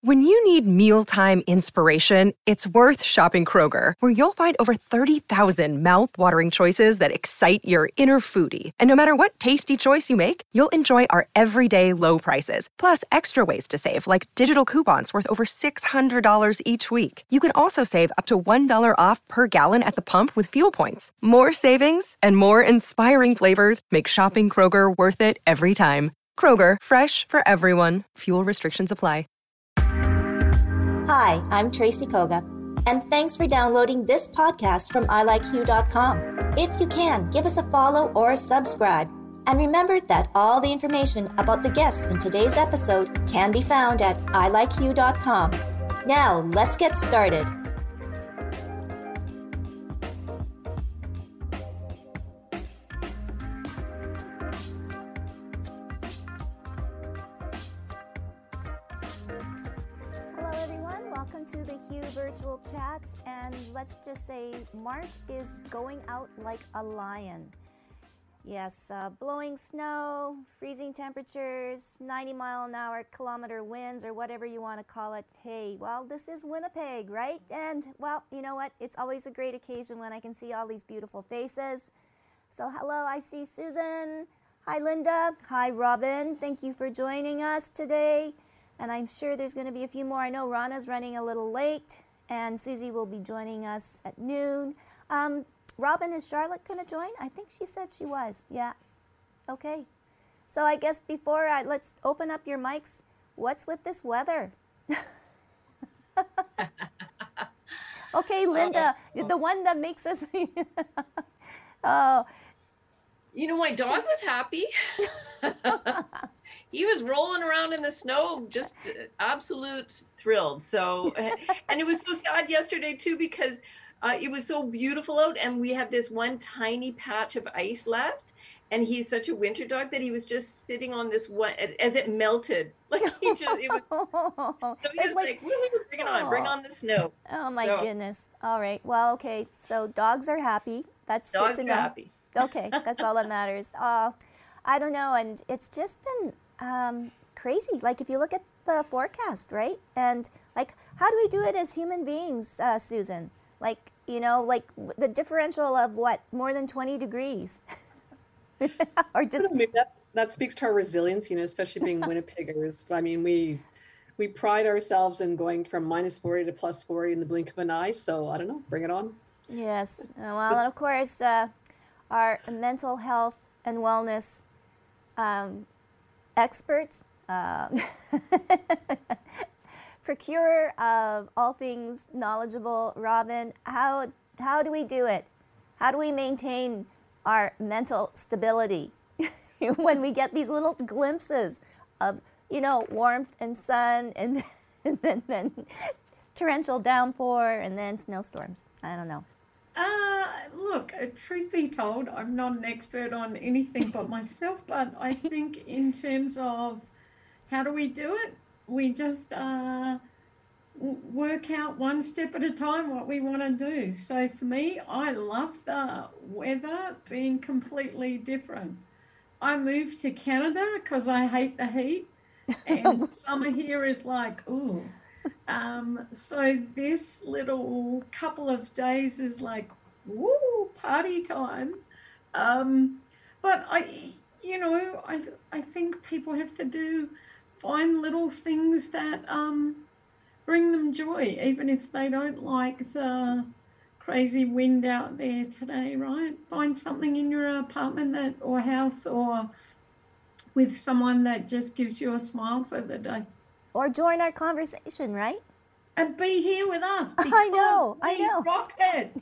When you need mealtime inspiration, it's worth shopping Kroger, where you'll find over 30,000 mouth-watering choices that excite your inner foodie. And no matter what tasty choice you make, you'll enjoy our everyday low prices, plus extra ways to save, like digital coupons worth over $600 each week. You can also save up to $1 off per gallon at the pump with fuel points. More savings and more inspiring flavors make shopping Kroger worth it every time. Kroger, fresh for everyone. Fuel restrictions apply. Hi, I'm Tracy Koga, and thanks for downloading this podcast from ilikeyou.com. If you can, give us a follow or subscribe. And remember that all the information about the guests in today's episode can be found at ilikeyou.com. Now, let's get started. Welcome to the Hugh Virtual Chat, and let's just say March is going out like a lion. Yes, blowing snow, freezing temperatures, 90-mile-an-hour kilometer winds, or whatever you want to call it. Hey, well, this is Winnipeg, right? And, well, you know what? It's always a great occasion when I can see all these beautiful faces. So, hello, I see Susan. Hi, Linda. Hi, Robin. Thank you for joining us today. And I'm sure there's going to be a few more. I know Rana's running a little late, and Susie will be joining us at noon. Robin, is Charlotte going to join? I think she said she was. Yeah. Okay. So I guess before let's open up your mics. What's with this weather? Okay, Linda, the one that makes us. Oh. You know, my dog was happy. He was rolling around in the snow, just absolute thrilled. So, and it was so sad yesterday too, because it was so beautiful out, and we have this one tiny patch of ice left, and he's such a winter dog that he was just sitting on this one as it melted. Like he just, it was, so he was like, bring it on, bring on the snow. Oh my goodness. All right. Well, okay. So dogs are happy. That's dogs good to know. Are happy. Okay. That's all that matters. I don't know. And it's just been crazy. Like if you look at the forecast, right? And like, how do we do it as human beings, Susan? Like, you know, like the differential of what, more than 20 degrees? Or just that speaks to our resilience, you know, especially being Winnipeggers. I mean, we pride ourselves in going from -40 to +40 in the blink of an eye. So I don't know, bring it on. Yes. Well, and of course, our mental health and wellness experts, procurer of all things knowledgeable, Robin, how do we do it? How do we maintain our mental stability when we get these little glimpses of, you know, warmth and sun and then torrential downpour and then snowstorms? I don't know. Look, truth be told, I'm not an expert on anything but myself, but I think in terms of how do we do it, we just work out one step at a time what we want to do. So for me, I love the weather being completely different. I moved to Canada because I hate the heat, and summer here is like, ooh. So this little couple of days is like, woo, party time. But I think people have to find little things that bring them joy, even if they don't like the crazy wind out there today, right? Find something in your apartment or house or with someone that just gives you a smile for the day. Or join our conversation, right? And be here with us. I know. Rock it.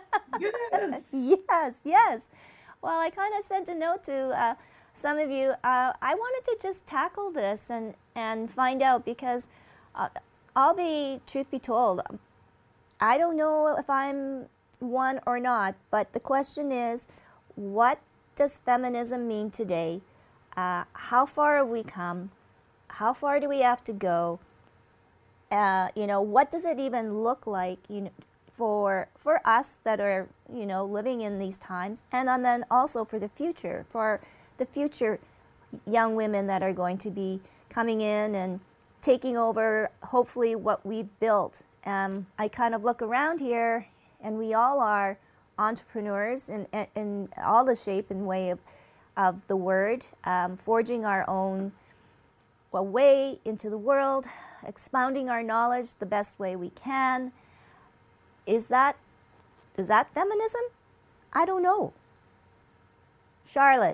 Yes. Yes. Well, I kind of sent a note to some of you. I wanted to just tackle this and find out because truth be told, I don't know if I'm one or not, but the question is, what does feminism mean today? How far have we come? How far do we have to go? What does it even look like, for us that are, living in these times, and then also for the future young women that are going to be coming in taking over, hopefully, what we've built. I kind of look around here, and we all are entrepreneurs in all the shape and way of the word, forging our own way into the world, expounding our knowledge the best way we can. Is that feminism? I don't know. Charlotte.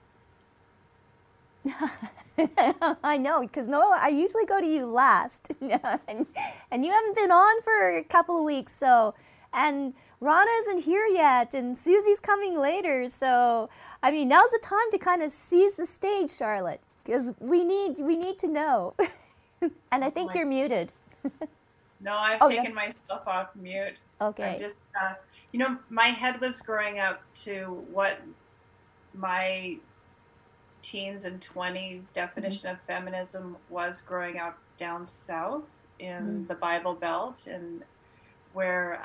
I know, because I usually go to you last, and you haven't been on for a couple of weeks, so, and Rana isn't here yet, and Susie's coming later, so, I mean, now's the time to kind of seize the stage, Charlotte, because we need to know. And I think you're muted. No, I've taken myself off mute. Okay. I'm just, my head was growing up to what my teens and 20s definition of feminism was growing up down south in the Bible Belt, and where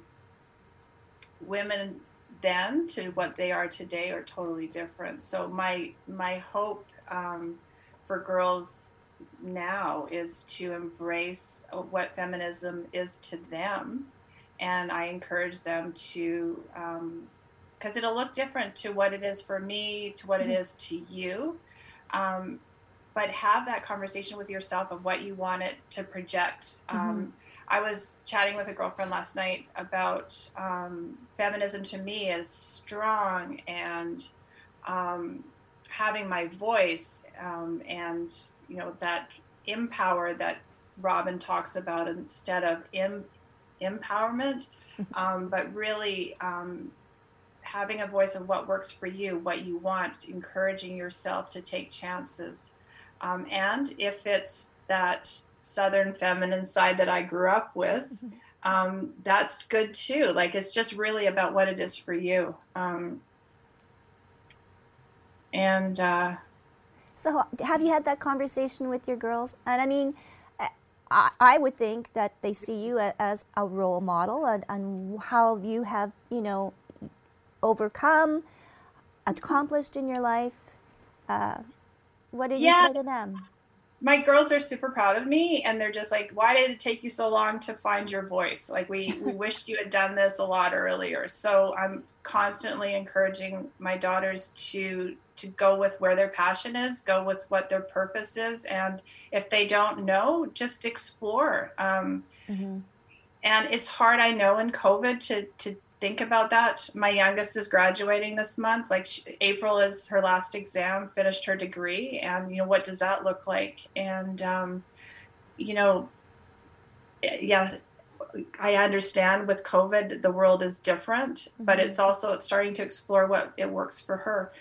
women then to what they are today are totally different. So my hope for girls now is to embrace what feminism is to them, and I encourage them to because it'll look different to what it is for me, to what it is to you. But have that conversation with yourself of what you want it to project. I was chatting with a girlfriend last night about feminism to me is strong and having my voice and, that empower that Robin talks about instead of empowerment, but really having a voice of what works for you, what you want, encouraging yourself to take chances. And if it's that Southern feminine side that I grew up with, that's good too. Like, it's just really about what it is for you. So have you had that conversation with your girls? And I mean, I would think that they see you as a role model and how you have, overcome, accomplished in your life. What did you say to them? My girls are super proud of me, and they're just like, why did it take you so long to find your voice? Like, we wished you had done this a lot earlier. So I'm constantly encouraging my daughters to go with where their passion is, go with what their purpose is. And if they don't know, just explore. And it's hard, I know, in COVID to think about that. My youngest is graduating this month. Like, April is her last exam, finished her degree. And, what does that look like? And, I understand with COVID, the world is different, but it's also starting to explore what it works for her.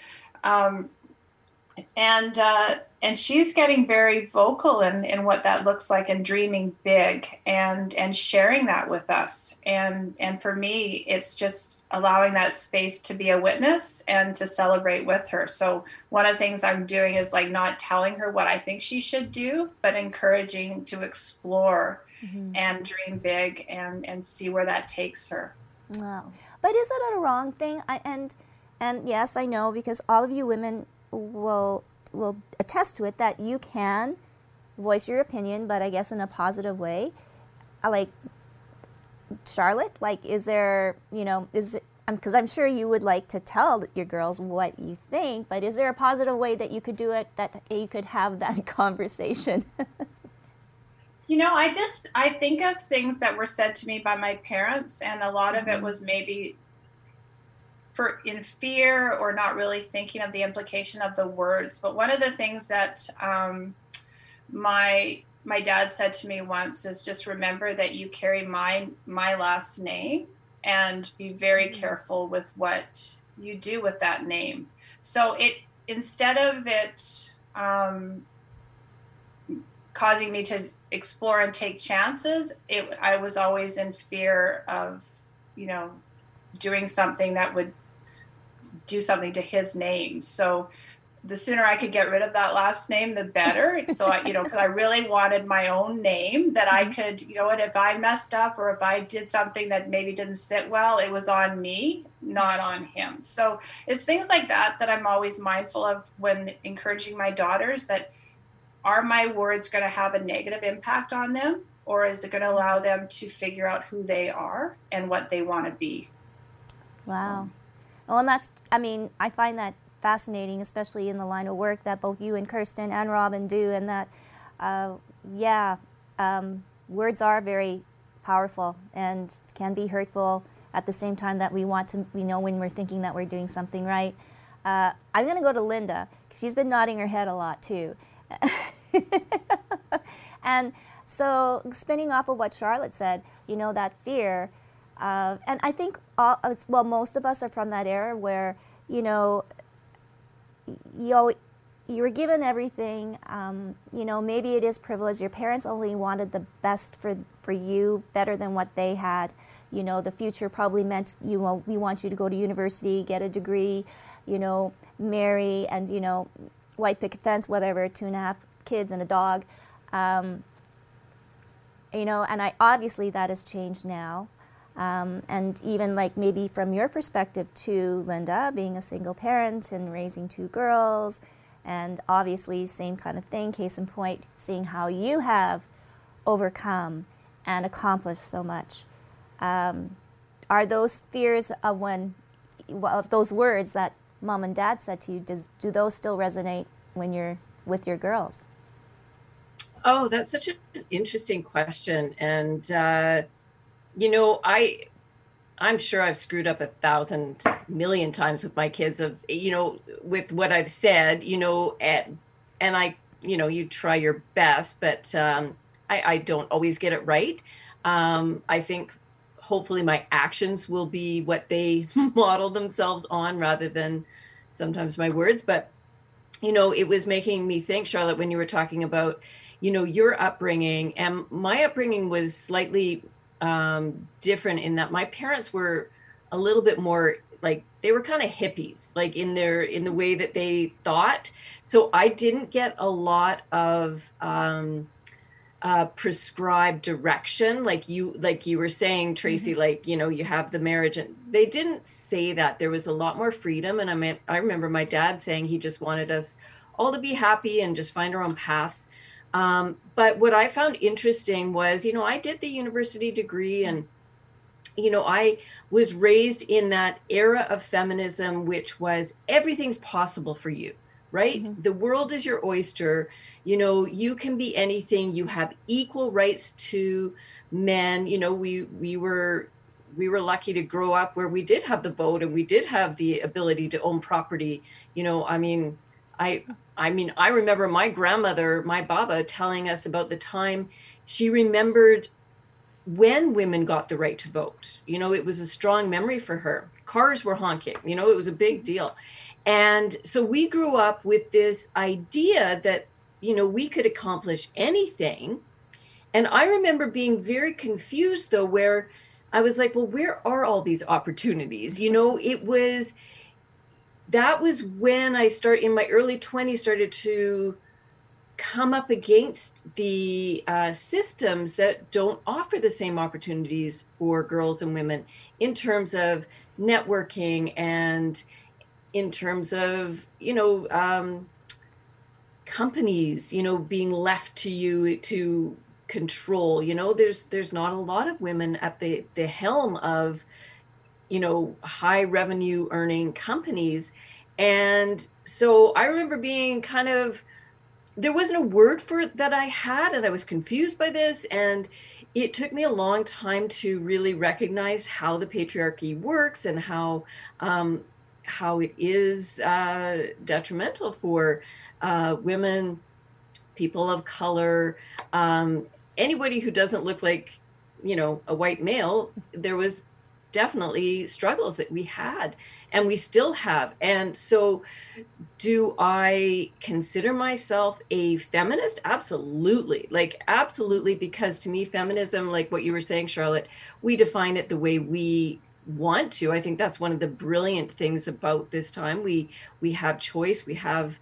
And she's getting very vocal in what that looks like and dreaming big and sharing that with us. And for me, it's just allowing that space to be a witness and to celebrate with her. So one of the things I'm doing is like not telling her what I think she should do, but encouraging to explore and dream big and see where that takes her. Wow. But is it a wrong thing? And yes, I know, because all of you women will attest to it, that you can voice your opinion, but I guess in a positive way. Like, Charlotte, like, is there, because I'm sure you would like to tell your girls what you think, but is there a positive way that you could do it, that you could have that conversation? I think of things that were said to me by my parents, and a lot of it was maybe in fear or not really thinking of the implication of the words. But one of the things that my dad said to me once is just remember that you carry my last name, and be very careful with what you do with that name. So instead of it causing me to explore and take chances, I was always in fear of, doing something that would do something to his name. So the sooner I could get rid of that last name, the better. So because I really wanted my own name that I could, if I messed up or if I did something that maybe didn't sit well, it was on me, not on him. So it's things like that I'm always mindful of when encouraging my daughters, that are my words going to have a negative impact on them, or is it going to allow them to figure out who they are and what they want to be? Wow. Well, and that's, I mean, I find that fascinating, especially in the line of work that both you and Kirsten and Robin do, and that, words are very powerful and can be hurtful at the same time that we want to, when we're thinking that we're doing something right. I'm going to go to Linda, because she's been nodding her head a lot too. And so, spinning off of what Charlotte said, that fear, and I think most of us are from that era where, you were given everything. Maybe it is privilege. Your parents only wanted the best for you, better than what they had. The future probably meant, we want you to go to university, get a degree, marry, and, white picket fence, whatever, 2.5 kids and a dog. And obviously that has changed now. And even like maybe from your perspective too, Linda, being a single parent and raising 2 girls, and obviously same kind of thing, case in point, seeing how you have overcome and accomplished so much. Are those fears of those words that Mom and Dad said to you, do those still resonate when you're with your girls? Oh, that's such an interesting question. And, I'm sure I've screwed up 1,000 million times with my kids with what I've said, and you try your best, but I don't always get it right. I think hopefully my actions will be what they model themselves on rather than sometimes my words. But, it was making me think, Charlotte, when you were talking about, your upbringing, and my upbringing was slightly different in that my parents were a little bit more like, they were kind of hippies, like in the way that they thought. So I didn't get a lot of prescribed direction, like you were saying, Tracy, mm-hmm. You have the marriage, and they didn't say that. There was a lot more freedom. And I remember my dad saying he just wanted us all to be happy and just find our own paths. But what I found interesting was, I did the university degree, and, I was raised in that era of feminism, which was everything's possible for you, right? Mm-hmm. The world is your oyster. You can be anything. You have equal rights to men. We were lucky to grow up where we did have the vote, and we did have the ability to own property. I remember my grandmother, my Baba, telling us about the time she remembered when women got the right to vote. It was a strong memory for her. Cars were honking, it was a big deal. And so we grew up with this idea that, we could accomplish anything. And I remember being very confused, though, where I was like, well, where are all these opportunities? That was when I in my early 20s, started to come up against the systems that don't offer the same opportunities for girls and women in terms of networking and in terms of, companies, being left to you to control. There's not a lot of women at the helm of, high revenue earning companies. And so I remember being there wasn't a word for it that I had, and I was confused by this. And it took me a long time to really recognize how the patriarchy works and how it is detrimental for women, people of color, anybody who doesn't look like, a white male. There was definitely struggles that we had, and we still have. And so do I consider myself a feminist? Absolutely. Absolutely. Because to me, feminism, like what you were saying, Charlotte, we define it the way we want to. I think that's one of the brilliant things about this time. We have choice. We have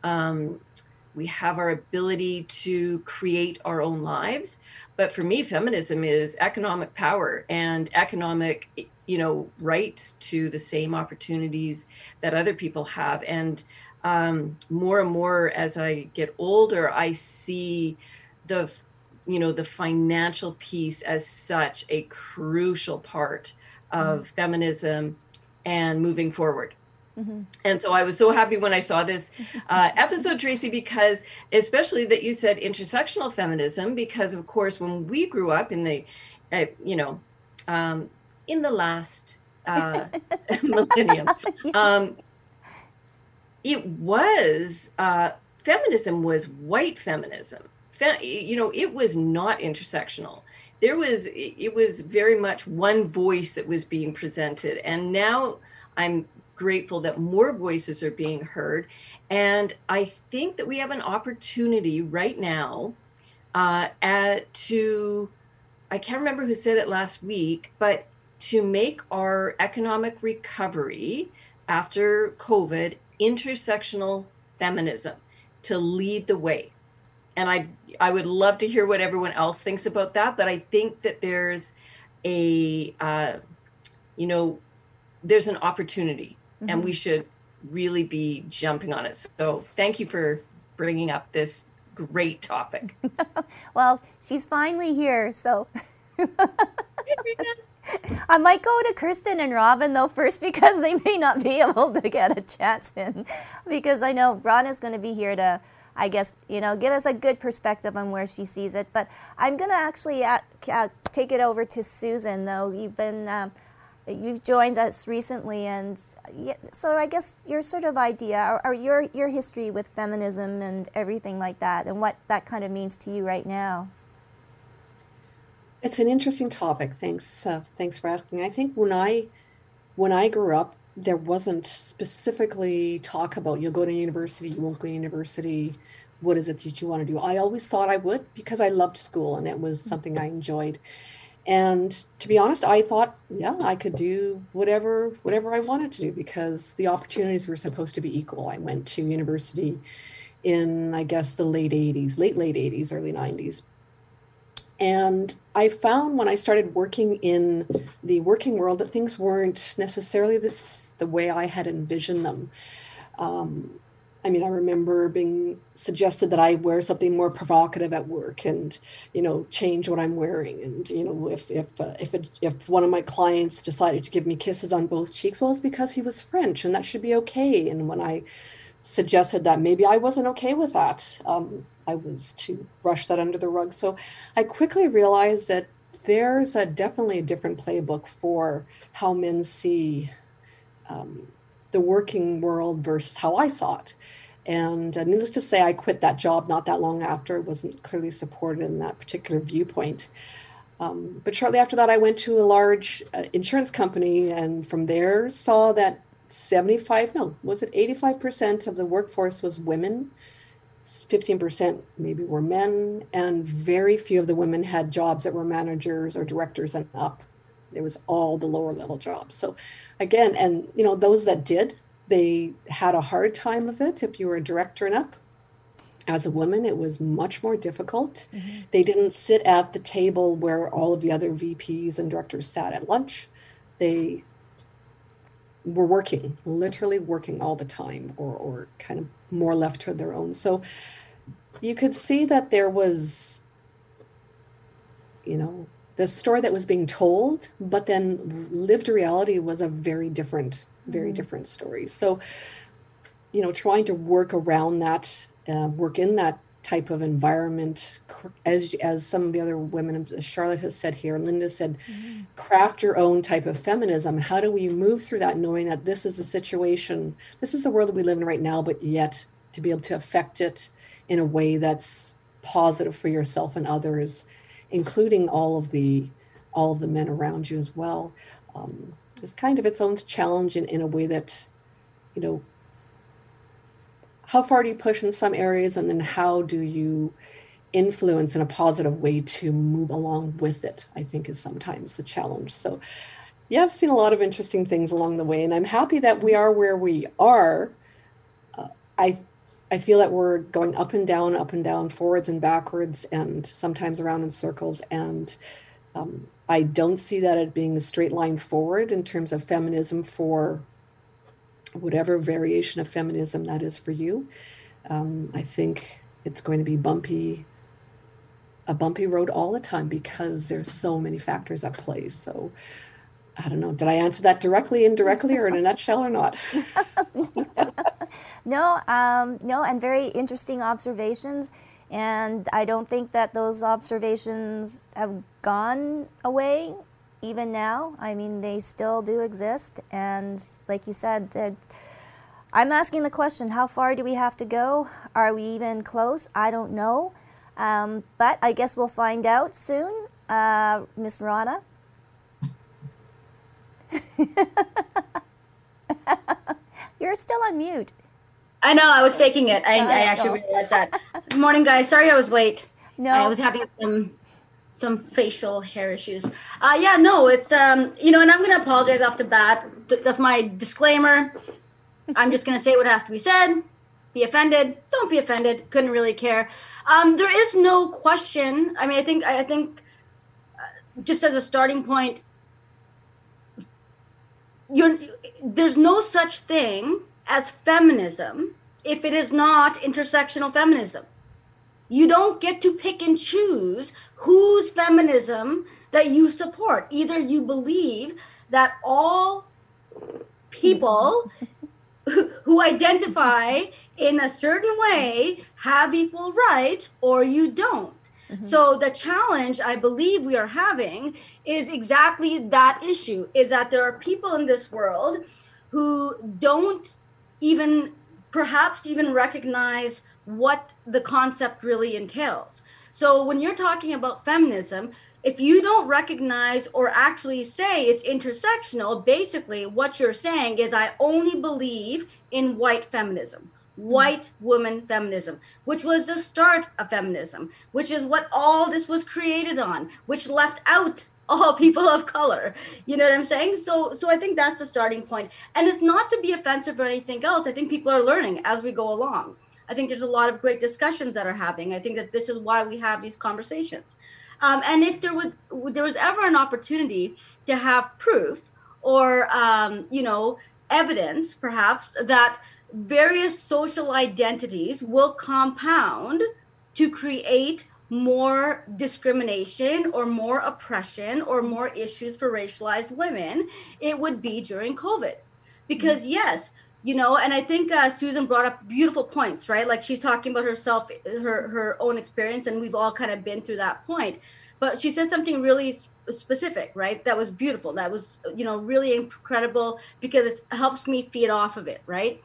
our ability to create our own lives. But for me, feminism is economic power and economic, rights to the same opportunities that other people have. And more and more as I get older, I see the the financial piece as such a crucial part of feminism and moving forward. And so I was so happy when I saw this episode, Tracy, because especially that you said intersectional feminism, because of course, when we grew up in the, in the last millennium, it was, feminism was white feminism. It was not intersectional. It was very much one voice that was being presented. And now I'm grateful that more voices are being heard. And I think that we have an opportunity right now I can't remember who said it last week, but to make our economic recovery after COVID intersectional feminism, to lead the way. And I would love to hear what everyone else thinks about that, but I think that there's there's an opportunity and we should really be jumping on it. So thank you for bringing up this great topic. Well, she's finally here, so I might go to Kirsten and Robin though first, because they may not be able to get a chance in, because I know Ron is going to be here to, I guess, give us a good perspective on where she sees it. But I'm going to actually take it over to Susan, though. You've joined us recently, and so I guess your sort of idea or your history with feminism and everything like that, and what that kind of means to you right now. It's an interesting topic. Thanks for asking. I think when I grew up, there wasn't specifically talk about you'll go to university, you won't go to university. What is it that you want to do? I always thought I would, because I loved school and it was something I enjoyed. And to be honest, I thought, yeah, I could do whatever I wanted to do, because the opportunities were supposed to be equal. I went to university in, I guess, the late 80s, early 90s. And I found when I started working in the working world that things weren't necessarily the way I had envisioned them. I remember being suggested that I wear something more provocative at work and, change what I'm wearing. And, if one of my clients decided to give me kisses on both cheeks, well, it's because he was French and that should be okay. And when I suggested that maybe I wasn't okay with that, I was to brush that under the rug. So I quickly realized that there's definitely a different playbook for how men see the working world versus how I saw it. And needless to say, I quit that job not that long after. It wasn't clearly supported in that particular viewpoint. But shortly after that, I went to a large insurance company, and from there saw that 85% of the workforce was women. 15% maybe were men, and very few of the women had jobs that were managers or directors and up. It was all the lower level jobs. So again, and those that did, they had a hard time of it. If you were a director and up, as a woman, it was much more difficult. Mm-hmm. They didn't sit at the table where all of the other VPs and directors sat at lunch. They were literally working all the time, or kind of more left to their own. So you could see that there was, the story that was being told, but then lived reality was a very different story. So, trying to work around that, work in that type of environment, as some of the other women, as Charlotte has said here, Linda said, craft your own type of feminism. How do we move through that, knowing that this is a situation, this is the world that we live in right now, but yet to be able to affect it in a way that's positive for yourself and others, including all of the men around you as well. It's kind of its own challenge in a way that, how far do you push in some areas, and then how do you influence in a positive way to move along with it, I think is sometimes the challenge. So yeah, I've seen a lot of interesting things along the way, and I'm happy that we are where we are. I feel that we're going up and down, forwards and backwards, and sometimes around in circles. And I don't see that as being a straight line forward in terms of feminism for whatever variation of feminism that is for you. I think it's going to be a bumpy road all the time because there's so many factors at play. So I don't know. Did I answer that directly, indirectly, or in a nutshell or not? No, and very interesting observations. And I don't think that those observations have gone away even now. I mean, they still do exist. And like you said, I'm asking the question, how far do we have to go? Are we even close? I don't know. But I guess we'll find out soon. Miss Rana? You're still on mute. I know, I was faking it. I actually realized that. Good morning, guys. Sorry I was late. No. I was having some facial hair issues. Yeah, no, it's, and I'm going to apologize off the bat. That's my disclaimer. I'm just going to say what has to be said. Be offended. Don't be offended. Couldn't really care. There is no question. I mean, I think just as a starting point, there's no such thing as feminism if it is not intersectional feminism. You don't get to pick and choose whose feminism that you support. Either you believe that all people who identify in a certain way have equal rights, or you don't. Mm-hmm. So the challenge I believe we are having is exactly that issue, is that there are people in this world who don't perhaps even recognize what the concept really entails. So when you're talking about feminism, if you don't recognize or actually say it's intersectional, basically what you're saying is I only believe in white feminism, white woman feminism, which was the start of feminism, which is what all this was created on, which left out all people of color. You know what I'm saying? So I think that's the starting point. And it's not to be offensive or anything else. I think people are learning as we go along. I think there's a lot of great discussions that are happening. I think that this is why we have these conversations. And if there was ever an opportunity to have proof or, evidence perhaps that various social identities will compound to create more discrimination or more oppression or more issues for racialized women, it would be during COVID. Because yes, and I think Susan brought up beautiful points, right? Like she's talking about herself, her own experience, and we've all kind of been through that point. But she said something really specific, right? That was beautiful. That was, really incredible because it helps me feed off of it, right?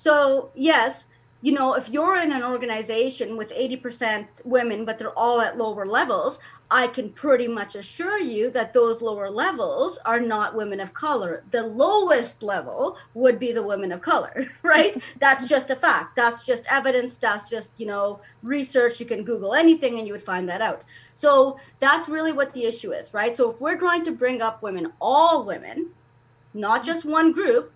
So yes, if you're in an organization with 80% women, but they're all at lower levels, I can pretty much assure you that those lower levels are not women of color. The lowest level would be the women of color, right? That's just a fact. That's just evidence. That's just, research. You can Google anything and you would find that out. So that's really what the issue is, right? So if we're trying to bring up women, all women, not just one group,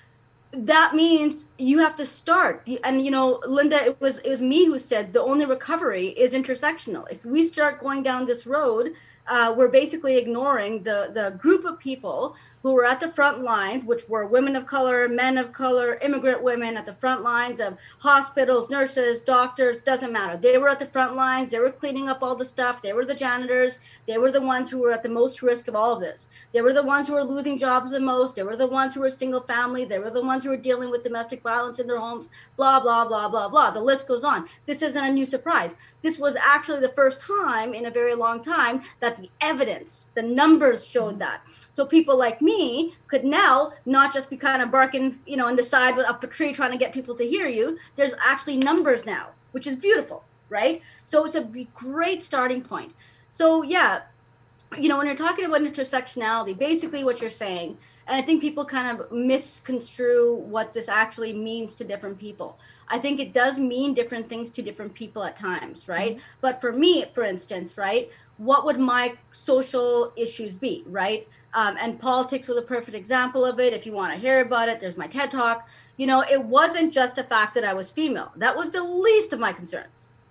that means you have to start. And, Linda, it was me who said the only recovery is intersectional. If we start going down this road, we're basically ignoring the group of people who were at the front lines, which were women of color, men of color, immigrant women at the front lines of hospitals, nurses, doctors, doesn't matter. They were at the front lines. They were cleaning up all the stuff. They were the janitors. They were the ones who were at the most risk of all of this. They were the ones who were losing jobs the most. They were the ones who were single family. They were the ones who were dealing with domestic violence in their homes, blah, blah, blah, blah, blah. The list goes on. This isn't a new surprise. This was actually the first time in a very long time that the evidence, the numbers showed that. So people like me could now not just be kind of barking, on the side up a tree trying to get people to hear you. There's actually numbers now, which is beautiful, right? So it's a great starting point. So yeah, when you're talking about intersectionality, basically what you're saying, and I think people kind of misconstrue what this actually means to different people. I think it does mean different things to different people at times, right? Mm-hmm. But for me, for instance, right, what would my social issues be, right? And politics was a perfect example of it. If you want to hear about it, there's my TED Talk. It wasn't just the fact that I was female. That was the least of my concerns.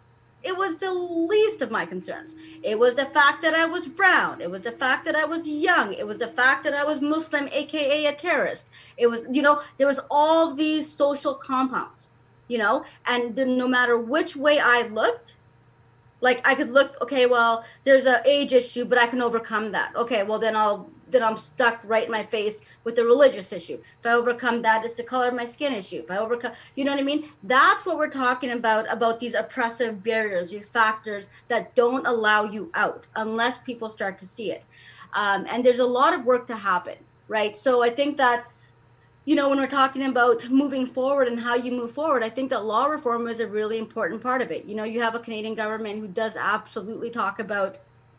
It was the least of my concerns. It was the fact that I was brown. It was the fact that I was young. It was the fact that I was Muslim, aka a terrorist. It was, there was all these social compounds, and no matter which way I looked, like I could look, okay, well, there's an age issue, but I can overcome that. Okay, well, then I'm stuck right in my face with the religious issue. If I overcome that, it's the color of my skin issue. If I overcome, you know what I mean? That's what we're talking about these oppressive barriers, these factors that don't allow you out unless people start to see it. And there's a lot of work to happen, right? So I think that, when we're talking about moving forward and how you move forward, I think that law reform is a really important part of it. You have a Canadian government who does absolutely talk about,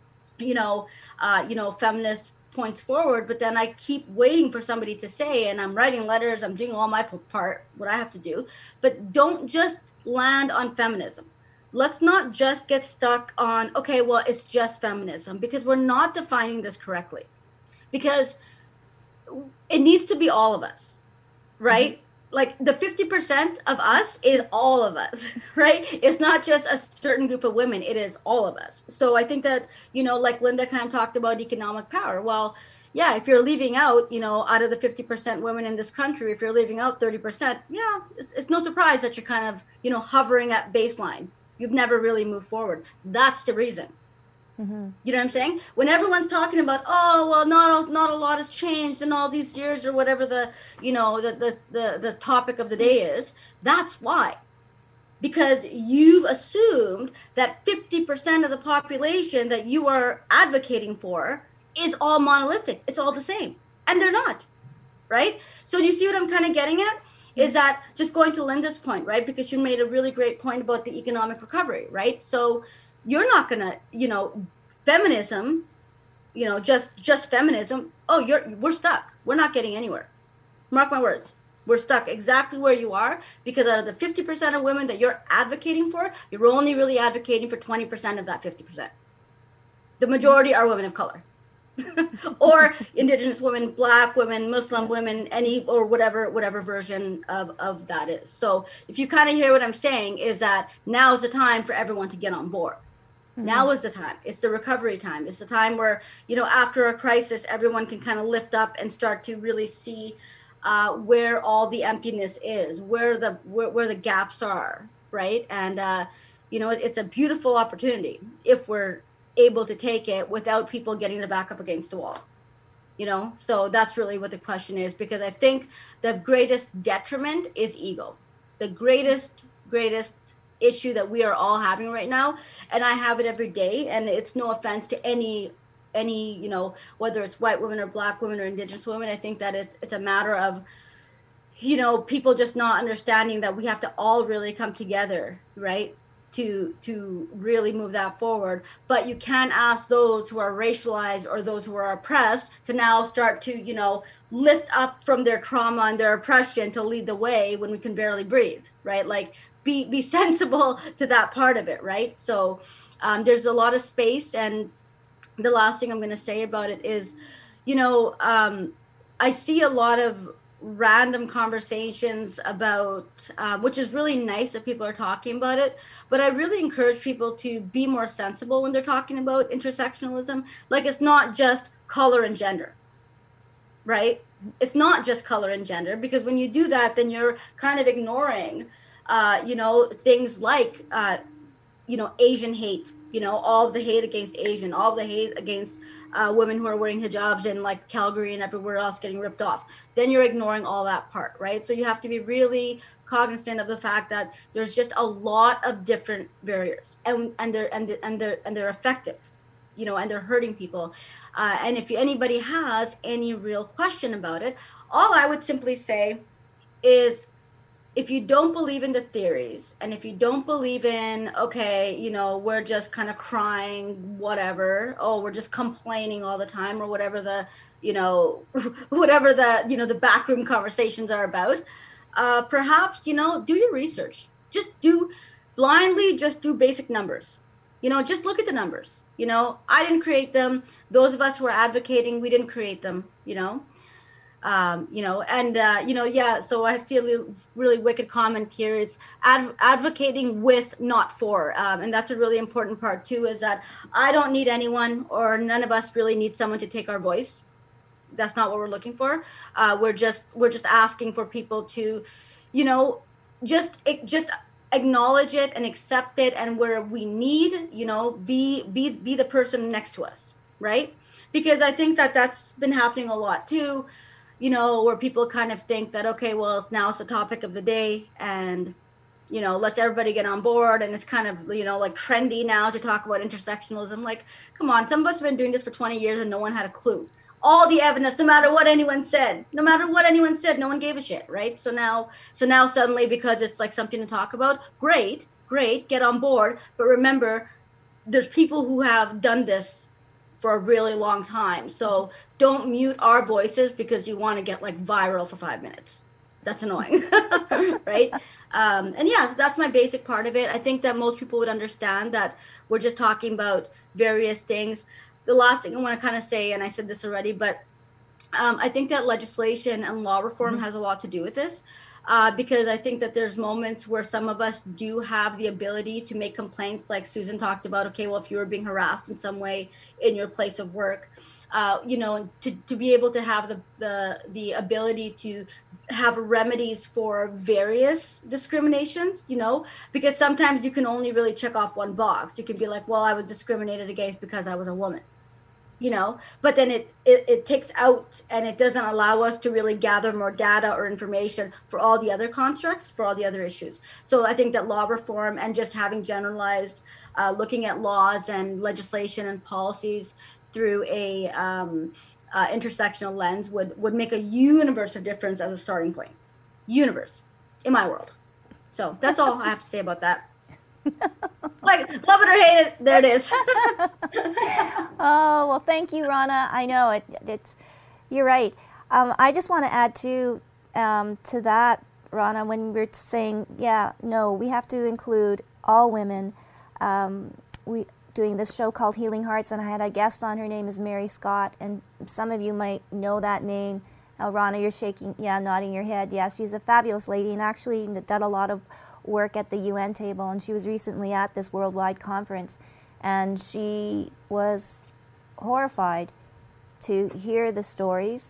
feminist points forward, but then I keep waiting for somebody to say, and I'm writing letters, I'm doing all my part, what I have to do, but don't just land on feminism. Let's not just get stuck on, okay, well, it's just feminism, because we're not defining this correctly, because it needs to be all of us, right? Mm-hmm. Like the 50% of us is all of us, right? It's not just a certain group of women, it is all of us. So I think that, like Linda kind of talked about economic power. Well, yeah, if you're leaving out, out of the 50% women in this country, if you're leaving out 30%, yeah, it's no surprise that you're kind of, hovering at baseline. You've never really moved forward. That's the reason. Mm-hmm. You know what I'm saying? When everyone's talking about, oh, well, not a lot has changed in all these years or whatever the topic of the day is, that's why. Because you've assumed that 50% of the population that you are advocating for is all monolithic. It's all the same. And they're not, right? So do you see what I'm kind of getting at? Is that just going to Linda's point, right? Because she made a really great point about the economic recovery, right? So you're not going to, feminism, just feminism. Oh, we're stuck. We're not getting anywhere. Mark my words. We're stuck exactly where you are, because out of the 50% of women that you're advocating for, you're only really advocating for 20% of that 50%. The majority are women of color. Or Indigenous women, Black women, Muslim women, or whatever version of that is. So if you kind of hear what I'm saying, is that now is the time for everyone to get on board. Mm-hmm. Now is the time. It's the recovery time. It's the time where, after a crisis, everyone can kind of lift up and start to really see where all the emptiness is, where the gaps are, right? And it's a beautiful opportunity if we're able to take it without people getting their back up against the wall. So that's really what the question is, because I think the greatest detriment is ego. The greatest issue that we are all having right now, and I have it every day, and it's no offense to any whether it's white women or Black women or Indigenous women. I think that it's a matter of people just not understanding that we have to all really come together, right, to really move that forward. But you can't ask those who are racialized or those who are oppressed to now start to lift up from their trauma and their oppression to lead the way when we can barely breathe, right? Like be sensible to that part of it, right? So there's a lot of space. And the last thing I'm going to say about it is, I see a lot of random conversations about, which is really nice that people are talking about it, but I really encourage people to be more sensible when they're talking about intersectionalism. Like, it's not just color and gender, right? It's not just color and gender, because when you do that, then you're kind of ignoring things like, Asian hate, all of the hate against Asian, all of the hate against women who are wearing hijabs in like Calgary and everywhere else getting ripped off. Then you're ignoring all that part, right? So you have to be really cognizant of the fact that there's just a lot of different barriers, and they're effective, and they're hurting people. And if anybody has any real question about it, all I would simply say is, if you don't believe in the theories, and if you don't believe in, okay, we're just kind of crying, whatever, oh, we're just complaining all the time, or whatever the, the backroom conversations are about, perhaps, do your research. Just do basic numbers. Just look at the numbers. I didn't create them. Those of us who are advocating, we didn't create them, Yeah, so I see a really wicked comment here is advocating with, not for. And that's a really important part too, is that I don't need anyone, or none of us really need someone to take our voice. That's not what we're looking for. We're just asking for people to, just acknowledge it and accept it, and where we need, be the person next to us, right? Because I think that that's been happening a lot too, where people kind of think that, okay, well, now it's the topic of the day, and let's everybody get on board, and it's kind of like trendy now to talk about intersectionalism. Like, come on, some of us have been doing this for 20 years and no one had a clue. All the evidence, no matter what anyone said, no one gave a shit, right? So now suddenly, because it's like something to talk about, great, get on board. But remember, there's people who have done this for a really long time. So don't mute our voices because you want to get like viral for 5 minutes. That's annoying, right? So that's my basic part of it. I think that most people would understand that we're just talking about various things. The last thing I want to kind of say, and I said this already, but I think that legislation and law reform has a lot to do with this, because I think that there's moments where some of us do have the ability to make complaints, like Susan talked about. Okay, well, if you were being harassed in some way in your place of work, to be able to have the ability to have remedies for various discriminations, because sometimes you can only really check off one box. You can be like, well, I was discriminated against because I was a woman. But then it takes out, and it doesn't allow us to really gather more data or information for all the other constructs, for all the other issues. So I think that law reform and just having generalized, looking at laws and legislation and policies through a intersectional lens would make a universe of difference as a starting point. Universe, in my world. So that's all I have to say about that. Like, love it or hate it, there it is. Oh, well, thank you, Rana. I know it's you're right. I just want to add to that, Rana, when we're saying, we have to include all women. We doing this show called Healing Hearts, and I had a guest on. Her name is Mary Scott, and some of you might know that name. Now, Rana, you're shaking, nodding your head. Yeah, she's a fabulous lady, and actually done a lot of work at the UN table, and she was recently at this worldwide conference, and she was horrified to hear the stories,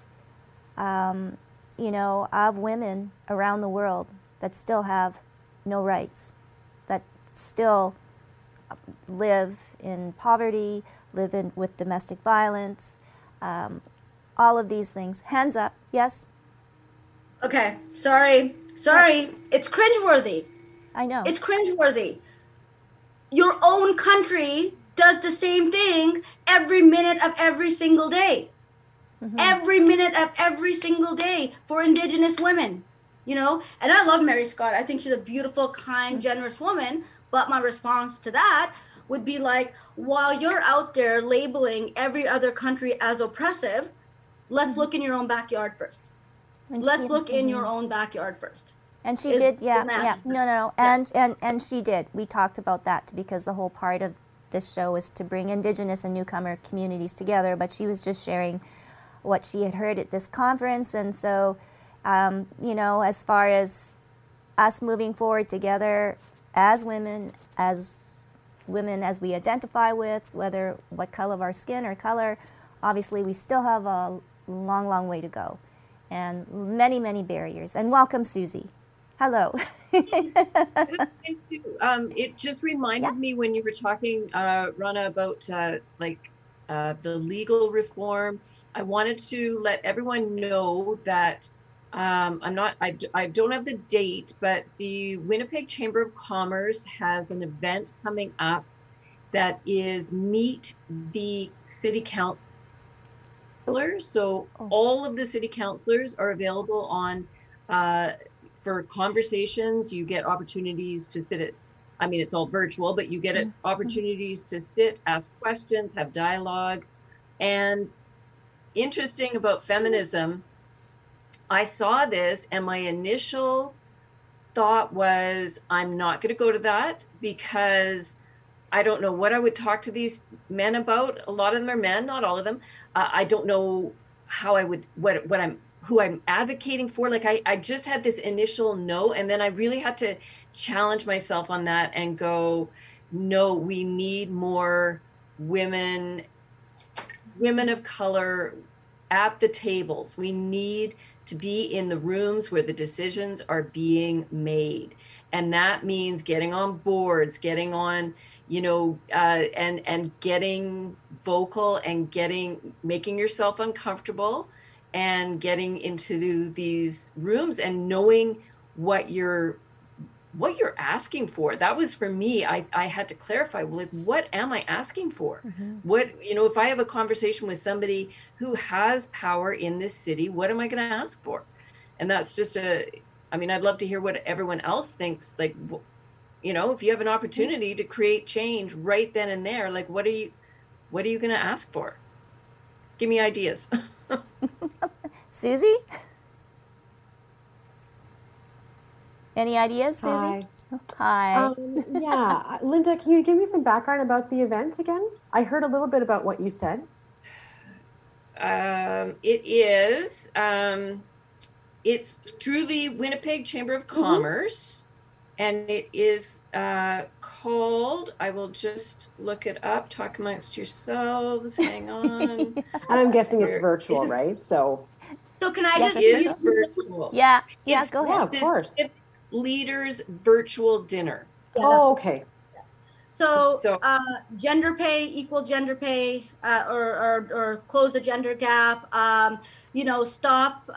of women around the world that still have no rights, that still live in poverty, with domestic violence, all of these things. Hands up, yes? Okay, sorry. It's cringeworthy. I know. It's cringeworthy. Your own country does the same thing every minute of every single day. Mm-hmm. Every minute of every single day for Indigenous women, And I love Mary Scott. I think she's a beautiful, kind, generous woman. But my response to that would be like, while you're out there labeling every other country as oppressive, let's look in your own backyard first. Let's look in your own backyard first. And she did, no. And she did. We talked about that because the whole part of this show is to bring Indigenous and newcomer communities together. But she was just sharing what she had heard at this conference. And so, as far as us moving forward together as women as we identify with, what color of our skin or color, obviously we still have a long, long way to go. And many, many barriers. And welcome, Susie. Hello. Thank you. It just reminded me when you were talking, Rana, about the legal reform. I wanted to let everyone know that I don't have the date, but the Winnipeg Chamber of Commerce has an event coming up that is Meet the City Councilors. So all of the city councilors are available on for conversations. You get opportunities to sit it's all virtual, but you get opportunities to sit, ask questions, have dialogue. And interesting about feminism, I saw this and my initial thought was, I'm not going to go to that because I don't know what I would talk to these men about. A lot of them are men, not all of them. I don't know how I would, who I'm advocating for. Like I just had this initial no, and then I really had to challenge myself on that and go, no, we need more women of color at the tables. We need to be in the rooms where the decisions are being made. And that means getting on boards, getting on, and getting vocal and making yourself uncomfortable and getting into these rooms and knowing what you're asking for. That was for me. I had to clarify, well, like, what am I asking for? What, if I have a conversation with somebody who has power in this city, what am I going to ask for? And that's just I'd love to hear what everyone else thinks. Like, if you have an opportunity to create change right then and there, like, what are you going to ask for? Give me ideas. Susie? Any ideas, Susie? Hi. Yeah. Linda, can you give me some background about the event again? I heard a little bit about what you said. It's through the Winnipeg Chamber of Commerce, and it is called, I will just look it up, talk amongst yourselves, hang on. And I'm guessing it's virtual, right? So can I just... It is virtual. Yeah, go ahead. Yeah, of course. Leaders virtual dinner. Oh, okay. So gender pay, equal gender pay, or close the gender gap. Stop.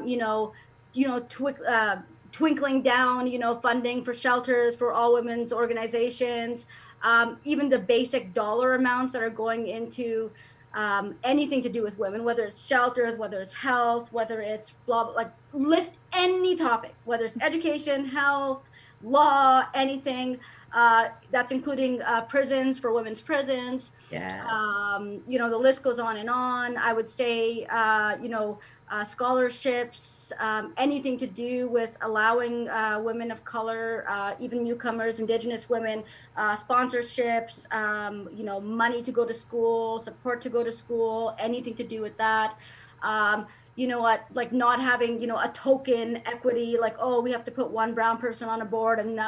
Twinkling down. Funding for shelters for all women's organizations. Even the basic dollar amounts that are going into anything to do with women, whether it's shelters, whether it's health, whether it's blah, blah, like list any topic, whether it's education, health, law, anything. That's including prisons, for women's prisons. Yes. The list goes on and on. I would say, scholarships, anything to do with allowing women of color, even newcomers, Indigenous women, sponsorships, money to go to school, support to go to school, anything to do with that. Like not having, a token equity, like, oh, we have to put one brown person on a board and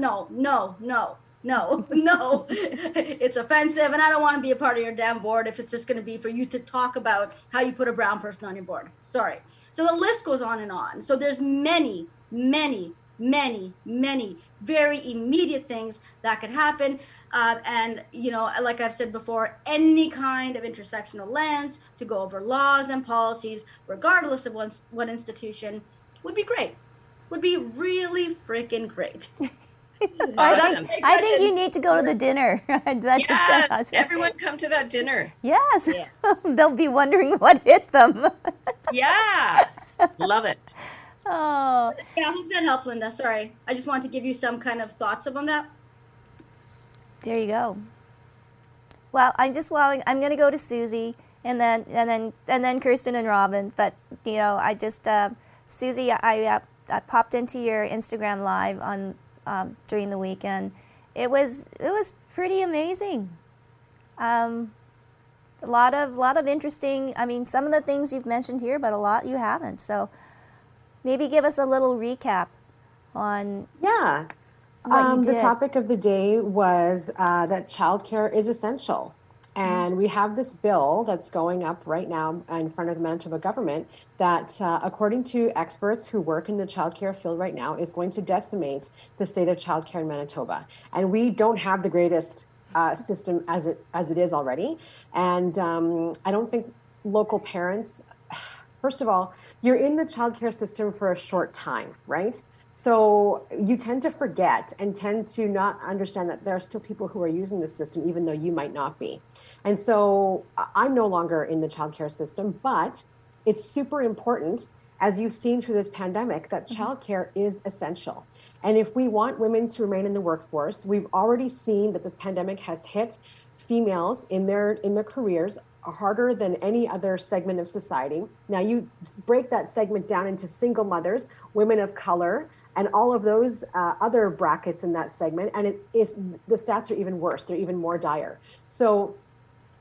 no, it's offensive. And I don't want to be a part of your damn board if it's just going to be for you to talk about how you put a brown person on your board. Sorry. So the list goes on and on. So there's many, many, many, many very immediate things that could happen. And, like I've said before, any kind of intersectional lens to go over laws and policies, regardless of what institution, would be great. Would be really freaking great. I think you need to go to the dinner. Yes, everyone come to that dinner. Yes. Yeah. They'll be wondering what hit them. Yes. Love it. Oh. Yeah, I hope that helped, Linda. Sorry. I just wanted to give you some kind of thoughts on that. There you go. Well, I'm going to go to Susie and then Kirsten and Robin. But Susie, I popped into your Instagram live on during the weekend. It was pretty amazing. A lot of interesting. Some of the things you've mentioned here, but a lot you haven't. So maybe give us a little recap on. Yeah. The topic of the day was that childcare is essential. And we have this bill that's going up right now in front of the Manitoba government that, according to experts who work in the childcare field right now, is going to decimate the state of childcare in Manitoba. And we don't have the greatest system as it is already. And I don't think local parents, first of all, you're in the childcare system for a short time, right? So you tend to forget and tend to not understand that there are still people who are using the system, even though you might not be. And so I'm no longer in the childcare system, but it's super important, as you've seen through this pandemic, that childcare is essential. And if we want women to remain in the workforce, we've already seen that this pandemic has hit females in their careers harder than any other segment of society. Now you break that segment down into single mothers, women of color, and all of those other brackets in that segment. And the stats are even worse. They're even more dire. So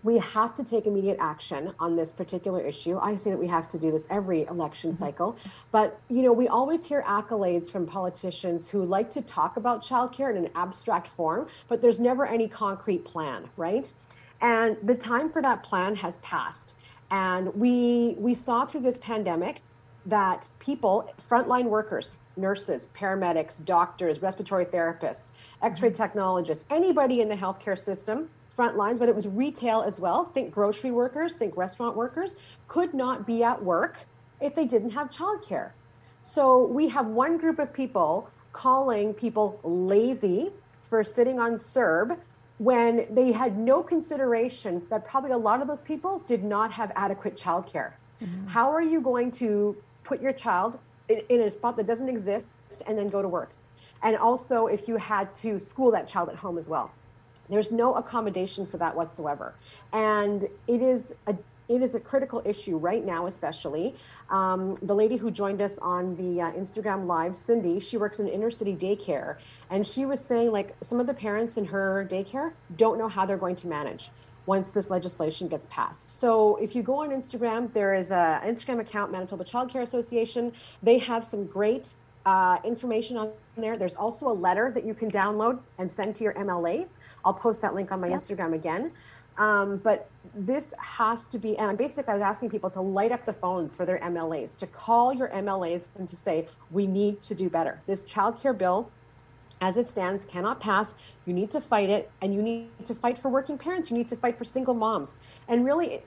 We have to take immediate action on this particular issue. I say that we have to do this every election cycle, but we always hear accolades from politicians who like to talk about childcare in an abstract form, but there's never any concrete plan, right? And the time for that plan has passed. And we saw through this pandemic that people, frontline workers, nurses, paramedics, doctors, respiratory therapists, x-ray technologists, anybody in the healthcare system, front lines, whether it was retail as well, think grocery workers, think restaurant workers, could not be at work if they didn't have childcare. So we have one group of people calling people lazy for sitting on CERB when they had no consideration that probably a lot of those people did not have adequate childcare. How are you going to put your child in a spot that doesn't exist and then go to work? And also if you had to school that child at home as well. There's no accommodation for that whatsoever. And it is a critical issue right now, especially. The lady who joined us on the Instagram Live, Cindy, she works in inner city daycare. And she was saying like some of the parents in her daycare don't know how they're going to manage once this legislation gets passed. So if you go on Instagram, there is an Instagram account, Manitoba Child Care Association. They have some great information on there. There's also a letter that you can download and send to your MLA. I'll post that link on my Instagram again. But this has to be, and basically I was asking people to light up the phones for their MLAs, to call your MLAs and to say, we need to do better. This childcare bill, as it stands, cannot pass. You need to fight it, and you need to fight for working parents. You need to fight for single moms. And really,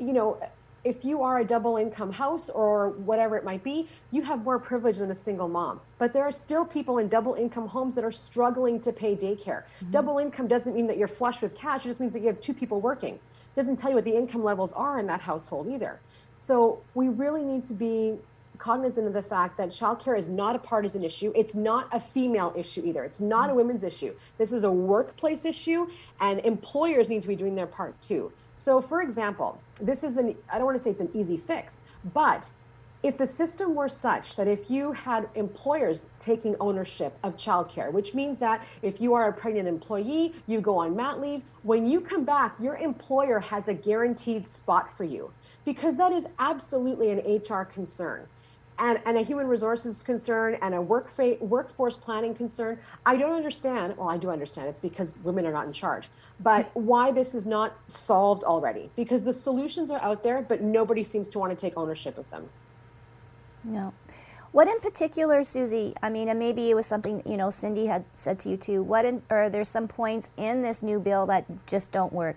if you are a double income house or whatever it might be, you have more privilege than a single mom. But there are still people in double income homes that are struggling to pay daycare. Double income doesn't mean that you're flush with cash. It just means that you have two people working. It doesn't tell you what the income levels are in that household either. So we really need to be cognizant of the fact that childcare is not a partisan issue. It's not a female issue either. It's not a women's issue. This is a workplace issue, and employers need to be doing their part too. So for example, this is I don't want to say it's an easy fix, but if the system were such that if you had employers taking ownership of childcare, which means that if you are a pregnant employee, you go on mat leave, when you come back, your employer has a guaranteed spot for you, because that is absolutely an HR concern. And a human resources concern and a workforce planning concern. I don't understand. Well, I do understand. It's because women are not in charge. But why this is not solved already? Because the solutions are out there, but nobody seems to want to take ownership of them. No. What in particular, Susie, I mean, and maybe it was something, Cindy had said to you too, are there some points in this new bill that just don't work?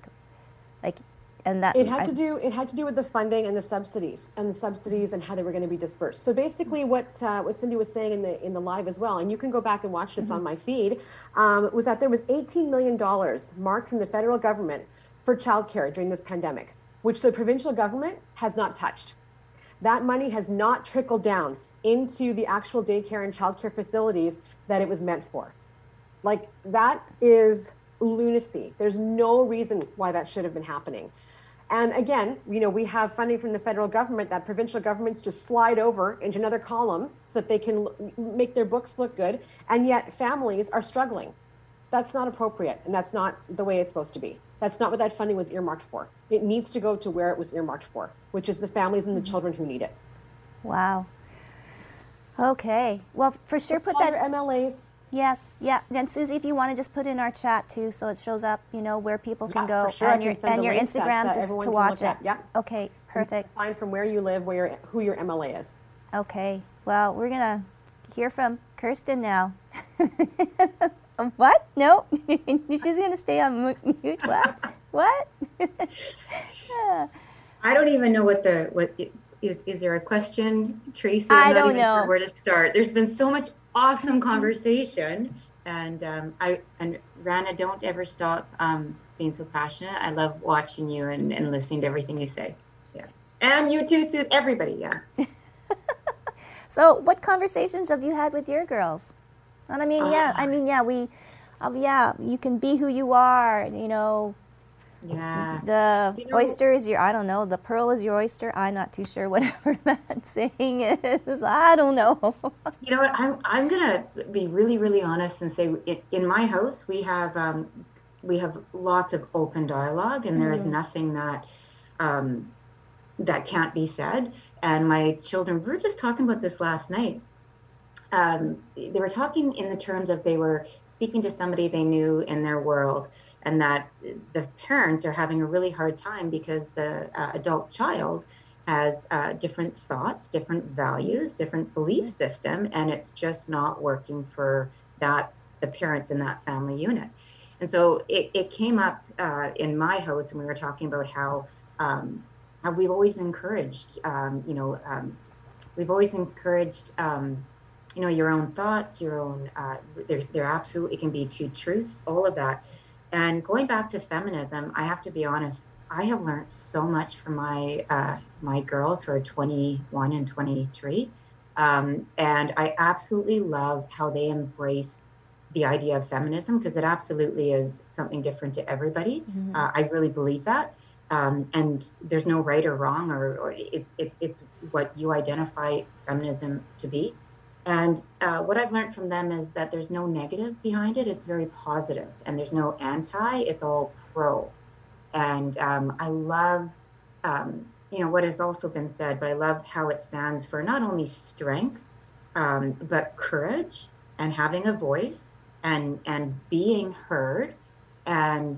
And that it had to do with the funding and the subsidies and how they were going to be dispersed. So basically, what Cindy was saying in the live as well, and you can go back and watch it, it's on my feed, was that there was $18 million marked from the federal government for childcare during this pandemic, which the provincial government has not touched. That money has not trickled down into the actual daycare and childcare facilities that it was meant for. Like, that is lunacy. There's no reason why that should have been happening. And again, we have funding from the federal government that provincial governments just slide over into another column so that they can make their books look good. And yet families are struggling. That's not appropriate. And that's not the way it's supposed to be. That's not what that funding was earmarked for. It needs to go to where it was earmarked for, which is the families and the children who need it. Wow. Okay. Well, for sure, put that. Your MLAs. Yes, yeah. And Susie, if you want to just put in our chat too, so it shows up, where people can go, sure. and your Instagram just to watch it. Yeah. Okay, perfect. Find from where you live, who your MLA is. Okay. Well, we're gonna hear from Kirsten now. What? No, she's gonna stay on mute. What? What? I don't even know what is there a question, Tracy? I don't know sure where to start. There's been so much awesome conversation, and Rana, don't ever stop being so passionate. I love watching you and listening to everything you say. Yeah, and you too, Suze. Everybody, yeah. So, what conversations have you had with your girls? And I mean, you can be who you are. Yeah. The oyster is your, I don't know, the pearl is your oyster. I'm not too sure whatever that saying is. I don't know. You know what? I'm going to be really, really honest and say in my house, we have we have lots of open dialogue, and there is nothing that that can't be said. And my children, we were just talking about this last night. They were talking in the terms of they were speaking to somebody they knew in their world, and that the parents are having a really hard time because the adult child has different thoughts, different values, different belief system, and it's just not working for the parents in that family unit. And so it came up in my house, and we were talking about how we've always encouraged, we've always encouraged, your own thoughts, your own, there absolutely can be two truths, all of that. And going back to feminism, I have to be honest, I have learned so much from my girls who are 21 and 23. And I absolutely love how they embrace the idea of feminism, because it absolutely is something different to everybody. I really believe that. And there's no right or wrong, or it's what you identify feminism to be. And what I've learned from them is that there's no negative behind it. It's very positive, and there's no anti, it's all pro. And I love, what has also been said, but I love how it stands for not only strength, but courage and having a voice and being heard. And,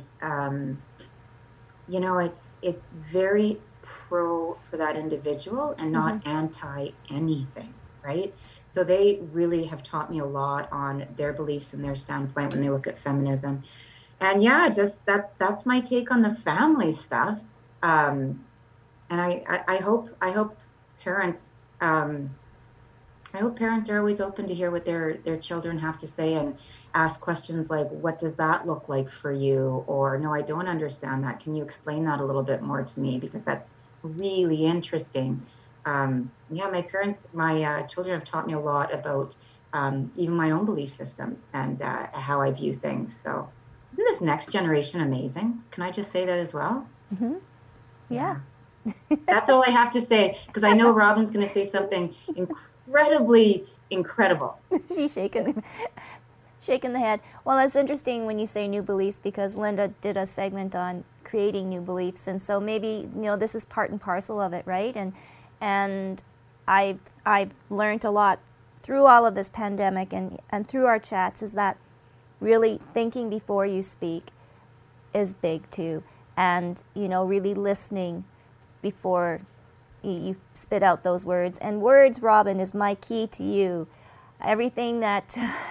it's very pro for that individual and not anti anything, right? So they really have taught me a lot on their beliefs and their standpoint when they look at feminism. And yeah, just that's my take on the family stuff. And I hope parents are always open to hear what their children have to say, and ask questions like, what does that look like for you? Or, no, I don't understand that. Can you explain that a little bit more to me? Because that's really interesting. My children have taught me a lot about even my own belief system and how I view things. So isn't this next generation amazing? Can I just say that as well? Yeah. That's all I have to say, because I know Robin's going to say something incredibly incredible. She's shaking the head. Well, it's interesting when you say new beliefs, because Linda did a segment on creating new beliefs, and so maybe this is part and parcel of it, right? And I've learned a lot through all of this pandemic and through our chats, is that really thinking before you speak is big too, and really listening before you spit out those words. And words, Robin, is my key to you. Everything that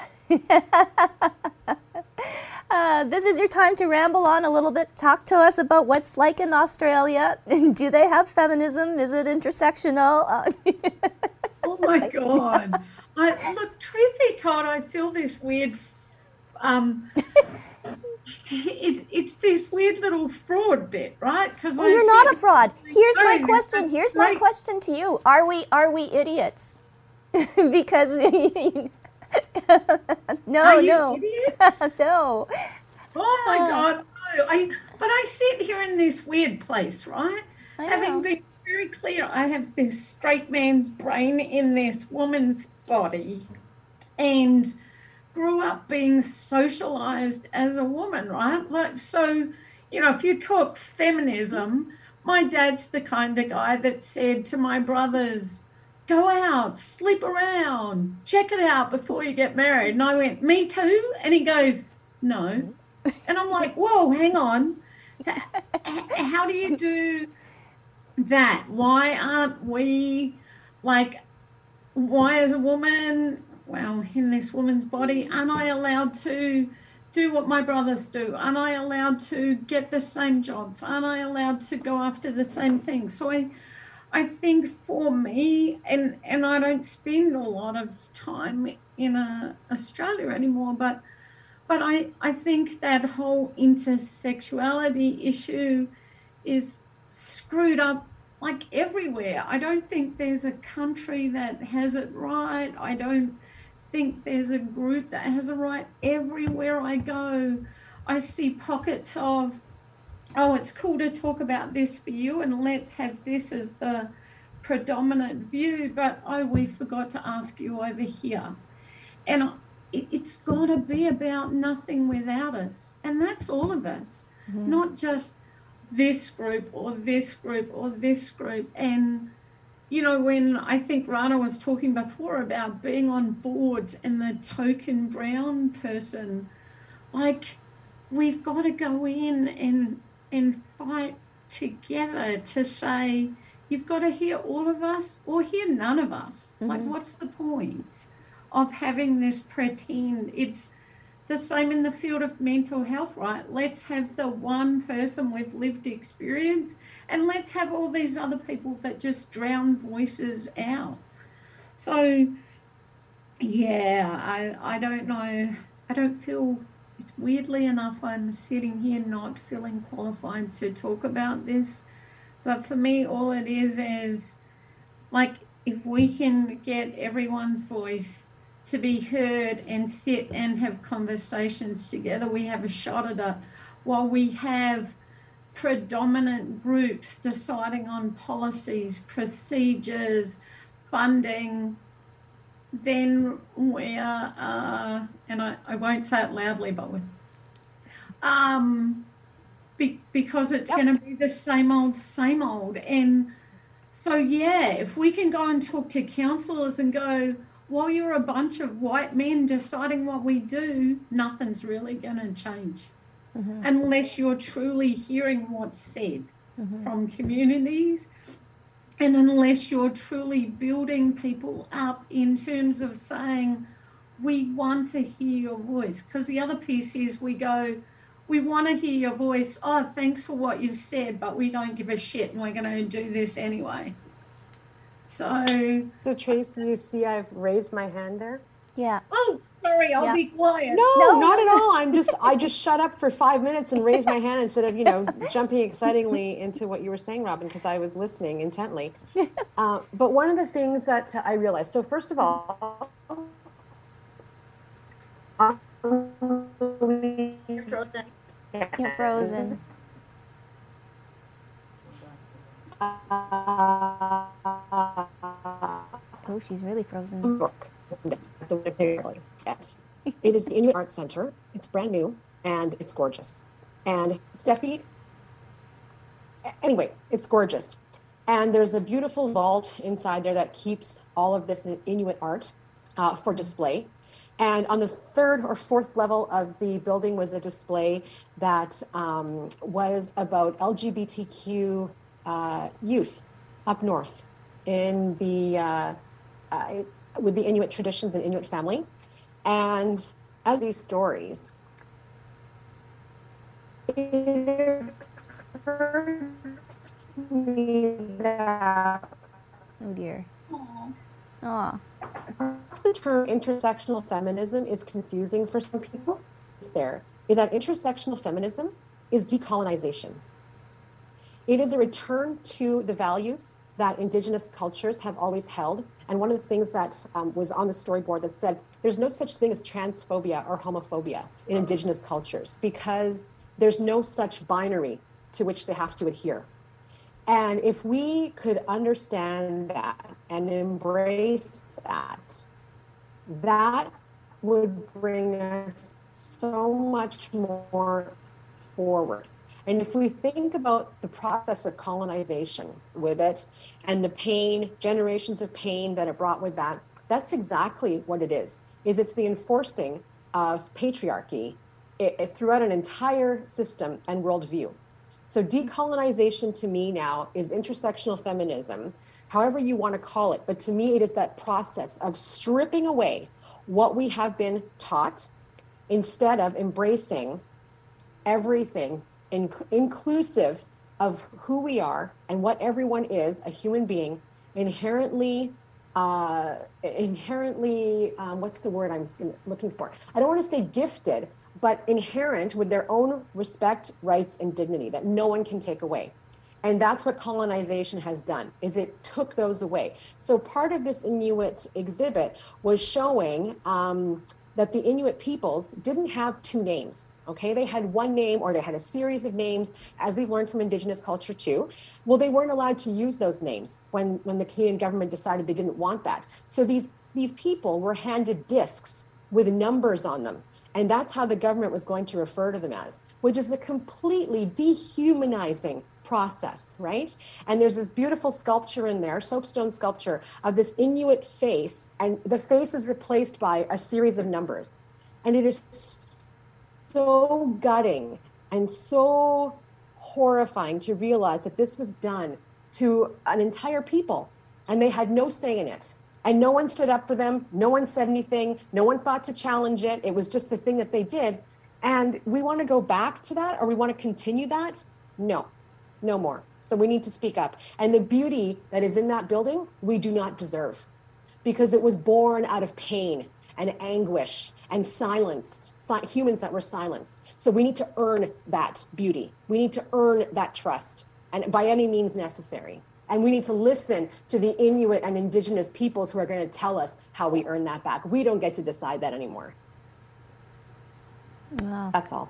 this is your time to ramble on a little bit. Talk to us about what's like in Australia. Do they have feminism? Is it intersectional? Oh my God. Truth be told, I feel this weird, it's this weird little fraud bit, right? Well, you're not a fraud. Here's my question. Here's my question to you. Are we idiots? Because no. No. Oh my God, no. But I sit here in this weird place, right? Having been very clear, I have this straight man's brain in this woman's body, and grew up being socialized as a woman, right? Like, so, if you talk feminism, my dad's the kind of guy that said to my brothers, go out, sleep around, check it out before you get married. And I went, me too? And he goes, no. And I'm like, whoa, hang on. How do you do that? Why aren't we, why as a woman, in this woman's body, aren't I allowed to do what my brothers do? Aren't I allowed to get the same jobs? Aren't I allowed to go after the same things? So I think for me, and I don't spend a lot of time in Australia anymore, but I think that whole intersexuality issue is screwed up everywhere. I don't think there's a country that has it right. I don't think there's a group that has it right. Everywhere I go, I see pockets of, oh, it's cool to talk about this for you, and let's have this as the predominant view, but oh, we forgot to ask you over here. And it's got to be about nothing without us. And that's all of us, not just this group or this group or this group. And, you know, when I think Rana was talking before about being on boards and the token brown person, like, we've got to go in and fight together to say, you've got to hear all of us or hear none of us. Like, what's the point of having this pretend? It's the same in the field of mental health, right? Let's have the one person with lived experience, and let's have all these other people that just drown voices out. So, yeah, I don't know. I don't feel, it's weirdly enough, I'm sitting here not feeling qualified to talk about this. But for me, all it is like, if we can get everyone's voice to be heard and sit and have conversations together, we have a shot at it. While we have predominant groups deciding on policies, procedures, funding, then we are, and I won't say it loudly, but we're, because it's going to be the same old. And so, yeah, if we can go and talk to counsellors and go, well, you're a bunch of white men deciding what we do, nothing's really going to change unless you're truly hearing what's said from communities, and unless you're truly building people up in terms of saying, we want to hear your voice. Because the other piece is we go, we want to hear your voice. Oh, thanks for what you've said, but we don't give a shit and we're going to do this anyway. So Tracy, you see I've raised my hand there? Yeah. Oh, sorry, I'll be quiet. No, not at all. I just shut up for 5 minutes and raised my hand instead of, you know, jumping excitingly into what you were saying, Robin, because I was listening intently. But one of the things that I realized, so first of all, You're frozen. You're frozen. Oh, she's really frozen. Book. Yes. It is the Inuit Art Center. It's brand new and it's gorgeous. And Steffi, anyway, it's gorgeous. And there's a beautiful vault inside there that keeps all of this Inuit art for display. And on the third or fourth level of the building was a display that was about LGBTQ youth up north in the with the Inuit traditions and Inuit family. And as these stories, it occurred to me that, oh dear. Aww. Perhaps the term intersectional feminism is confusing for some people. Is that intersectional feminism is decolonization. It is a return to the values that Indigenous cultures have always held. And one of the things that was on the storyboard that said, there's no such thing as transphobia or homophobia in Indigenous cultures because there's no such binary to which they have to adhere. And if we could understand that and embrace that, that would bring us so much more forward. And if we think about the process of colonization with it and the pain, generations of pain that it brought with that, that's exactly what it is it's the enforcing of patriarchy throughout an entire system and worldview. So decolonization to me now is intersectional feminism, however you want to call it. But to me, it is that process of stripping away what we have been taught instead of embracing everything inclusive of who we are and what everyone is, a human being, inherently, what's the word I'm looking for? I don't want to say gifted, but inherent with their own respect, rights, and dignity that no one can take away. And that's what colonization has done, is it took those away. So part of this Inuit exhibit was showing that the Inuit peoples didn't have two names, okay? They had one name or they had a series of names, as we've learned from Indigenous culture too. Well, they weren't allowed to use those names when the Canadian government decided they didn't want that. So these people were handed discs with numbers on them. And that's how the government was going to refer to them as, which is a completely dehumanizing process, right? And there's this beautiful sculpture in there, soapstone sculpture, of this Inuit face, and the face is replaced by a series of numbers. And it is so gutting and so horrifying to realize that this was done to an entire people, and they had no say in it. And no one stood up for them. No one said anything. No one thought to challenge it. It was just the thing that they did. And we want to go back to that, or we want to continue that? No, no more. So we need to speak up. And the beauty that is in that building, we do not deserve, because it was born out of pain and anguish and silenced, humans that were silenced. So we need to earn that beauty. We need to earn that trust, and by any means necessary. And we need to listen to the Inuit and Indigenous peoples who are going to tell us how we earn that back. We don't get to decide that anymore. Wow. That's all.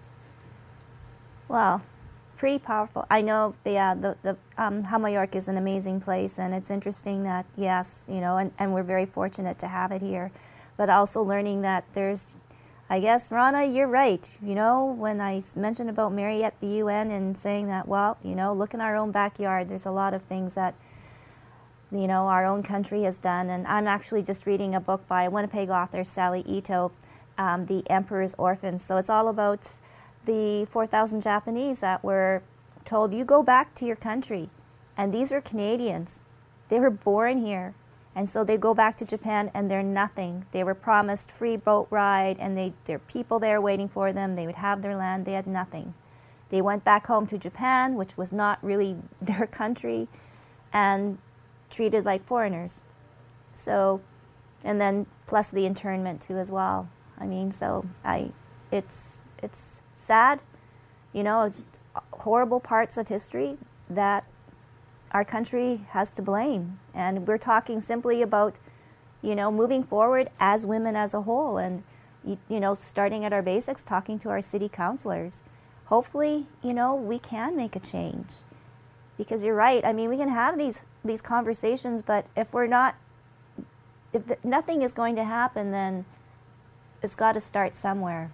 Wow, pretty powerful. I know the Hamayark is an amazing place, and it's interesting that, yes, you know, and we're very fortunate to have it here, but also learning that there's, I guess, Rana, you're right. You know, when I mentioned about Mary at the UN and saying that, well, you know, look in our own backyard, there's a lot of things that, you know, our own country has done. And I'm actually just reading a book by Winnipeg author Sally Ito, The Emperor's Orphans. So it's all about the 4,000 Japanese that were told, you go back to your country. And these are Canadians. They were born here. And so they go back to Japan and they're nothing. They were promised free boat ride, and there are people there waiting for them. They would have their land. They had nothing. They went back home to Japan, which was not really their country, and treated like foreigners. So, and then plus the internment too as well. I mean, so it's sad, you know, it's horrible parts of history that our country has to blame. And we're talking simply about, you know, moving forward as women as a whole, and, you know, starting at our basics, talking to our city councilors. Hopefully, you know, we can make a change. Because you're right, I mean, we can have these conversations, but if nothing is going to happen, then it's got to start somewhere.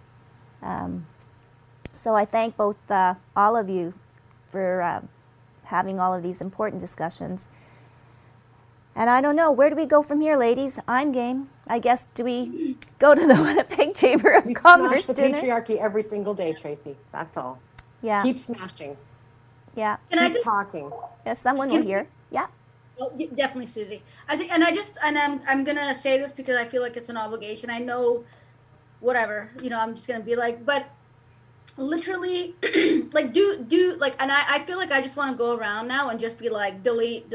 So I thank both all of you for having all of these important discussions. And I don't know, where do we go from here, ladies? I'm game. I guess, do we go to the Winnipeg Chamber of Commerce dinner? We smash the patriarchy every single day, Tracy. That's all. Yeah. Keep smashing. Yeah. Keep talking. Yes, someone will hear. Yeah. Well, definitely, Susie. I think, and I'm gonna say this because I feel like it's an obligation. I know, whatever, you know, I'm just gonna be like, but literally, like, do like, and I feel like I just want to go around now and just be like, delete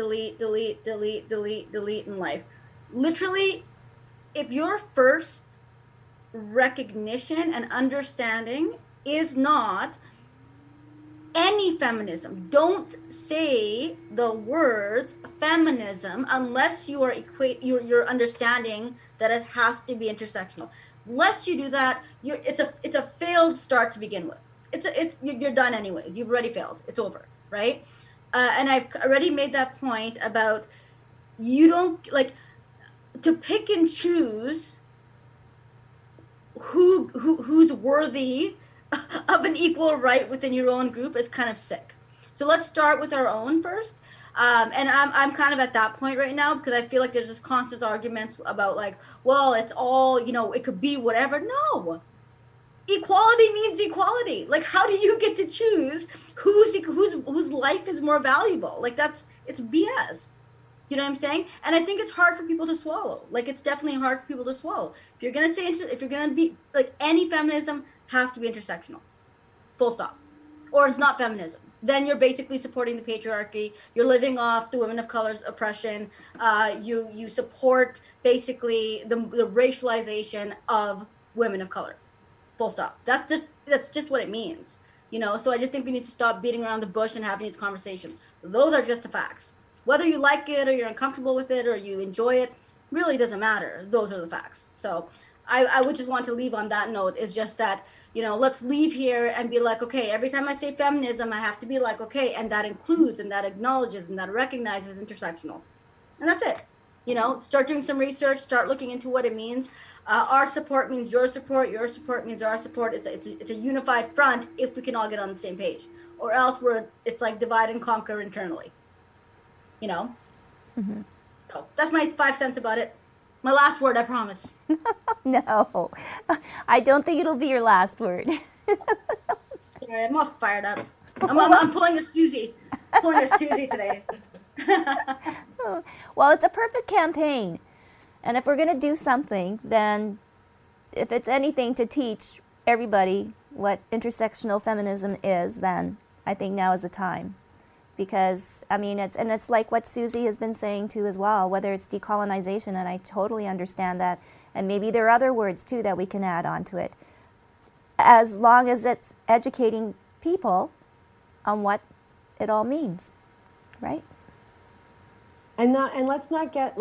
in life. Literally, if your first recognition and understanding is not any feminism, don't say the words feminism unless you are you're understanding that it has to be intersectional. Unless you do that, it's a failed start to begin with. You're done anyway. You've already failed. It's over, right? And I've already made that point about, you don't like to pick and choose who's worthy of an equal right within your own group is kind of sick. So let's start with our own first. And I'm kind of at that point right now, because I feel like there's this constant arguments about like, well, it's all, you know, it could be whatever. No, equality means equality. Like, how do you get to choose whose life is more valuable? Like, it's BS. You know what I'm saying? And I think it's hard for people to swallow. Like, it's definitely hard for people to swallow. If you're gonna be like, any feminism has to be intersectional, full stop, or it's not feminism. Then you're basically supporting the patriarchy. You're living off the women of color's oppression. You support basically the racialization of women of color. Full stop. That's just what it means, you know. So I just think we need to stop beating around the bush and having these conversations. Those are just the facts. Whether you like it or you're uncomfortable with it or you enjoy it, really doesn't matter. Those are the facts. So I would just want to leave on that note, is just that, you know, let's leave here and be like, okay, every time I say feminism, I have to be like, okay, and that includes and that acknowledges and that recognizes intersectional. And that's it. You know, start doing some research, start looking into what it means. Our support means your support means our support. It's a unified front if we can all get on the same page, or else it's like divide and conquer internally, you know? Mm-hmm. So that's my 5 cents about it. My last word, I promise. No, I don't think it'll be your last word. Yeah, I'm all fired up. I'm pulling a Susie. Today. Well, it's a perfect campaign. And if we're going to do something, then if it's anything to teach everybody what intersectional feminism is, then I think now is the time. Because, I mean, it's like what Susie has been saying too as well, whether it's decolonization, and I totally understand that. And maybe there are other words too that we can add onto it. As long as it's educating people on what it all means, right? And let's not get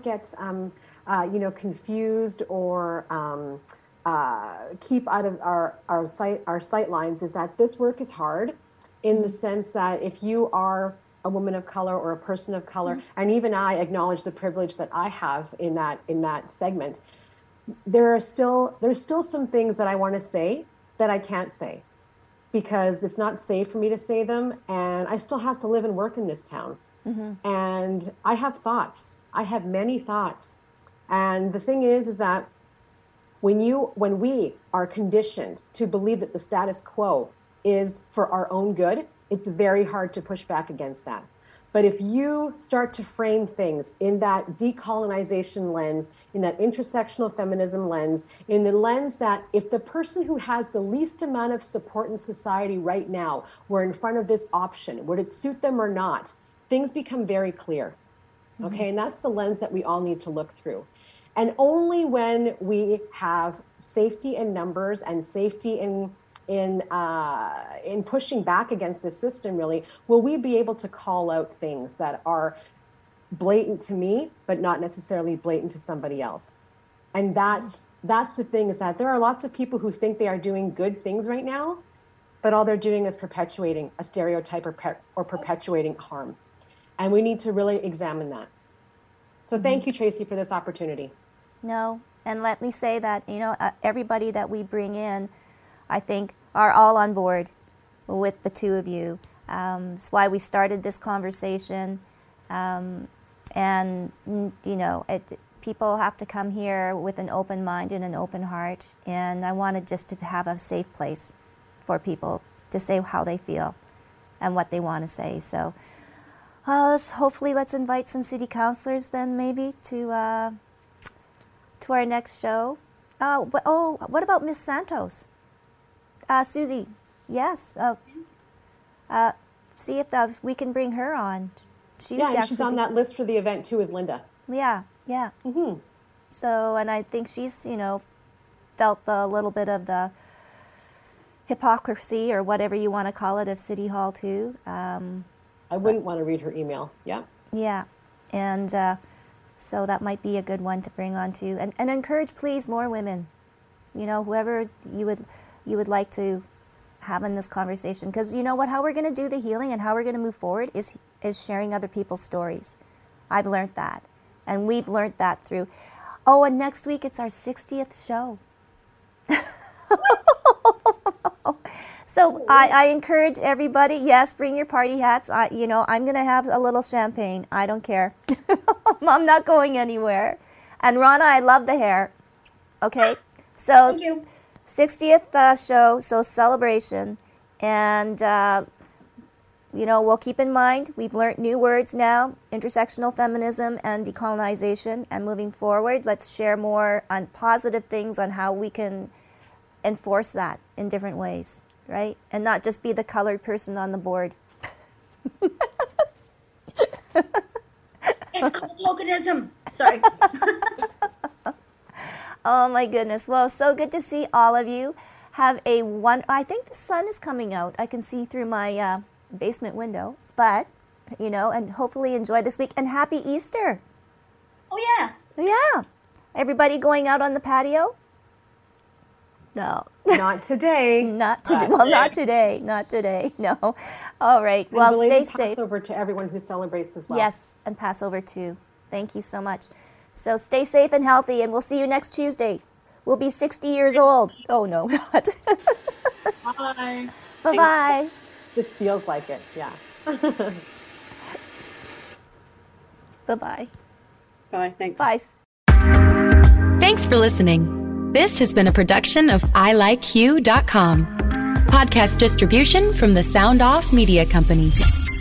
confused or keep out of our sight lines is that this work is hard, in the sense that if you are a woman of color or a person of color, and even I acknowledge the privilege that I have in that segment, there's still some things that I want to say that I can't say because it's not safe for me to say them, and I still have to live and work in this town. Mm-hmm. And I have thoughts. I have many thoughts. And the thing is that when we are conditioned to believe that the status quo is for our own good, it's very hard to push back against that. But if you start to frame things in that decolonization lens, in that intersectional feminism lens, in the lens that if the person who has the least amount of support in society right now were in front of this option, would it suit them or not? Things become very clear. Okay, mm-hmm. And that's the lens that we all need to look through. And only when we have safety in numbers and safety in pushing back against the system, really, will we be able to call out things that are blatant to me, but not necessarily blatant to somebody else. And that's the thing, is that there are lots of people who think they are doing good things right now, but all they're doing is perpetuating a stereotype or perpetuating harm. And we need to really examine that. So thank you, Tracy, for this opportunity. No, and let me say that, everybody that we bring in, I think, are all on board with the two of you. That's why we started this conversation. People have to come here with an open mind and an open heart. And I wanted just to have a safe place for people to say how they feel and what they want to say. So hopefully let's invite some city councilors then maybe to our next show. What about Miss Santos? Susie, yes. See if we can bring her on. She's on that list for the event too with Linda. Yeah. Mm-hmm. So, and I think she's, felt a little bit of the hypocrisy or whatever you want to call it of City Hall too. I wouldn't want to read her email. Yeah. Yeah, and so that might be a good one to bring on too, and encourage, please, more women. Whoever you would like to have in this conversation, because you know what? How we're going to do the healing and how we're going to move forward is sharing other people's stories. I've learned that, and we've learned that through. Oh, and next week it's our 60th show. So I encourage everybody, yes, bring your party hats. I'm going to have a little champagne. I don't care. I'm not going anywhere. And Rana, I love the hair. Okay, so thank you. 60th show, so celebration. And, we'll keep in mind, we've learned new words now, intersectional feminism and decolonization. And moving forward, let's share more on positive things on how we can enforce that in different ways, right? And not just be the colored person on the board. It's called tokenism. Sorry. Oh my goodness. Well, so good to see all of you. Have I think the sun is coming out. I can see through my basement window. But, and hopefully enjoy this week. And happy Easter. Oh, yeah. Yeah. Everybody going out on the patio? No. Not today. Not today. Well, not today. Not today. No. All right. Well, stay safe. Passover to everyone who celebrates as well. Yes, and Passover too. Thank you so much. So stay safe and healthy, and we'll see you next Tuesday. We'll be 60 years old. Oh, no, not. Bye. Bye-bye. Just feels like it, yeah. Bye-bye. Bye, thanks. Bye. Thanks for listening. This has been a production of ilikehugh.com. Podcast distribution from the Sound Off Media Company.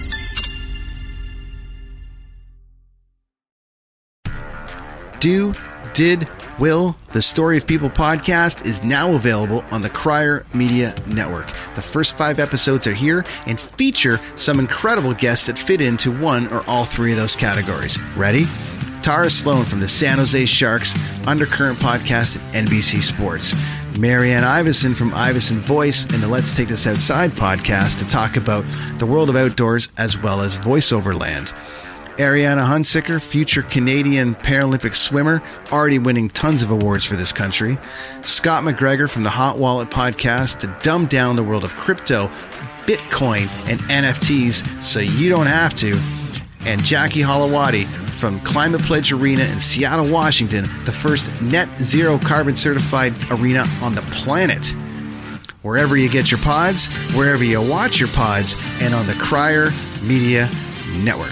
Do, did, will. The Story of People podcast is now available on the Crier Media Network. The first 5 episodes are here and feature some incredible guests that fit into one or all 3 of those categories. Ready? Tara Sloan from the San Jose Sharks Undercurrent podcast at NBC Sports. Marianne Iveson from Iveson Voice and the Let's Take This Outside podcast to talk about the world of outdoors as well as voiceover land. Ariana Hunsicker, future Canadian Paralympic swimmer, already winning tons of awards for this country. Scott McGregor from the Hot Wallet podcast to dumb down the world of crypto, Bitcoin, and NFTs so you don't have to. And Jackie Holowati from Climate Pledge Arena in Seattle, Washington, the first net zero carbon certified arena on the planet. Wherever you get your pods, wherever you watch your pods, and on the Crier Media Network.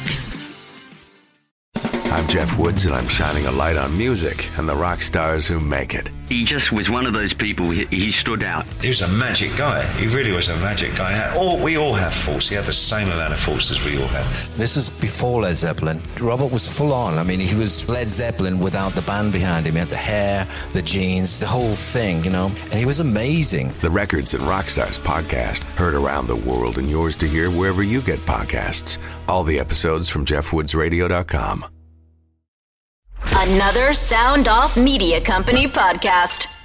I'm Jeff Woods, and I'm shining a light on music and the rock stars who make it. He just was one of those people, he stood out. He was a magic guy. He really was a magic guy. We all have faults. He had the same amount of faults as we all have. This was before Led Zeppelin. Robert was full on. I mean, he was Led Zeppelin without the band behind him. He had the hair, the jeans, the whole thing, you know, and he was amazing. The Records and Rockstars podcast, heard around the world and yours to hear wherever you get podcasts. All the episodes from JeffWoodsRadio.com. Another Sound Off Media Company podcast.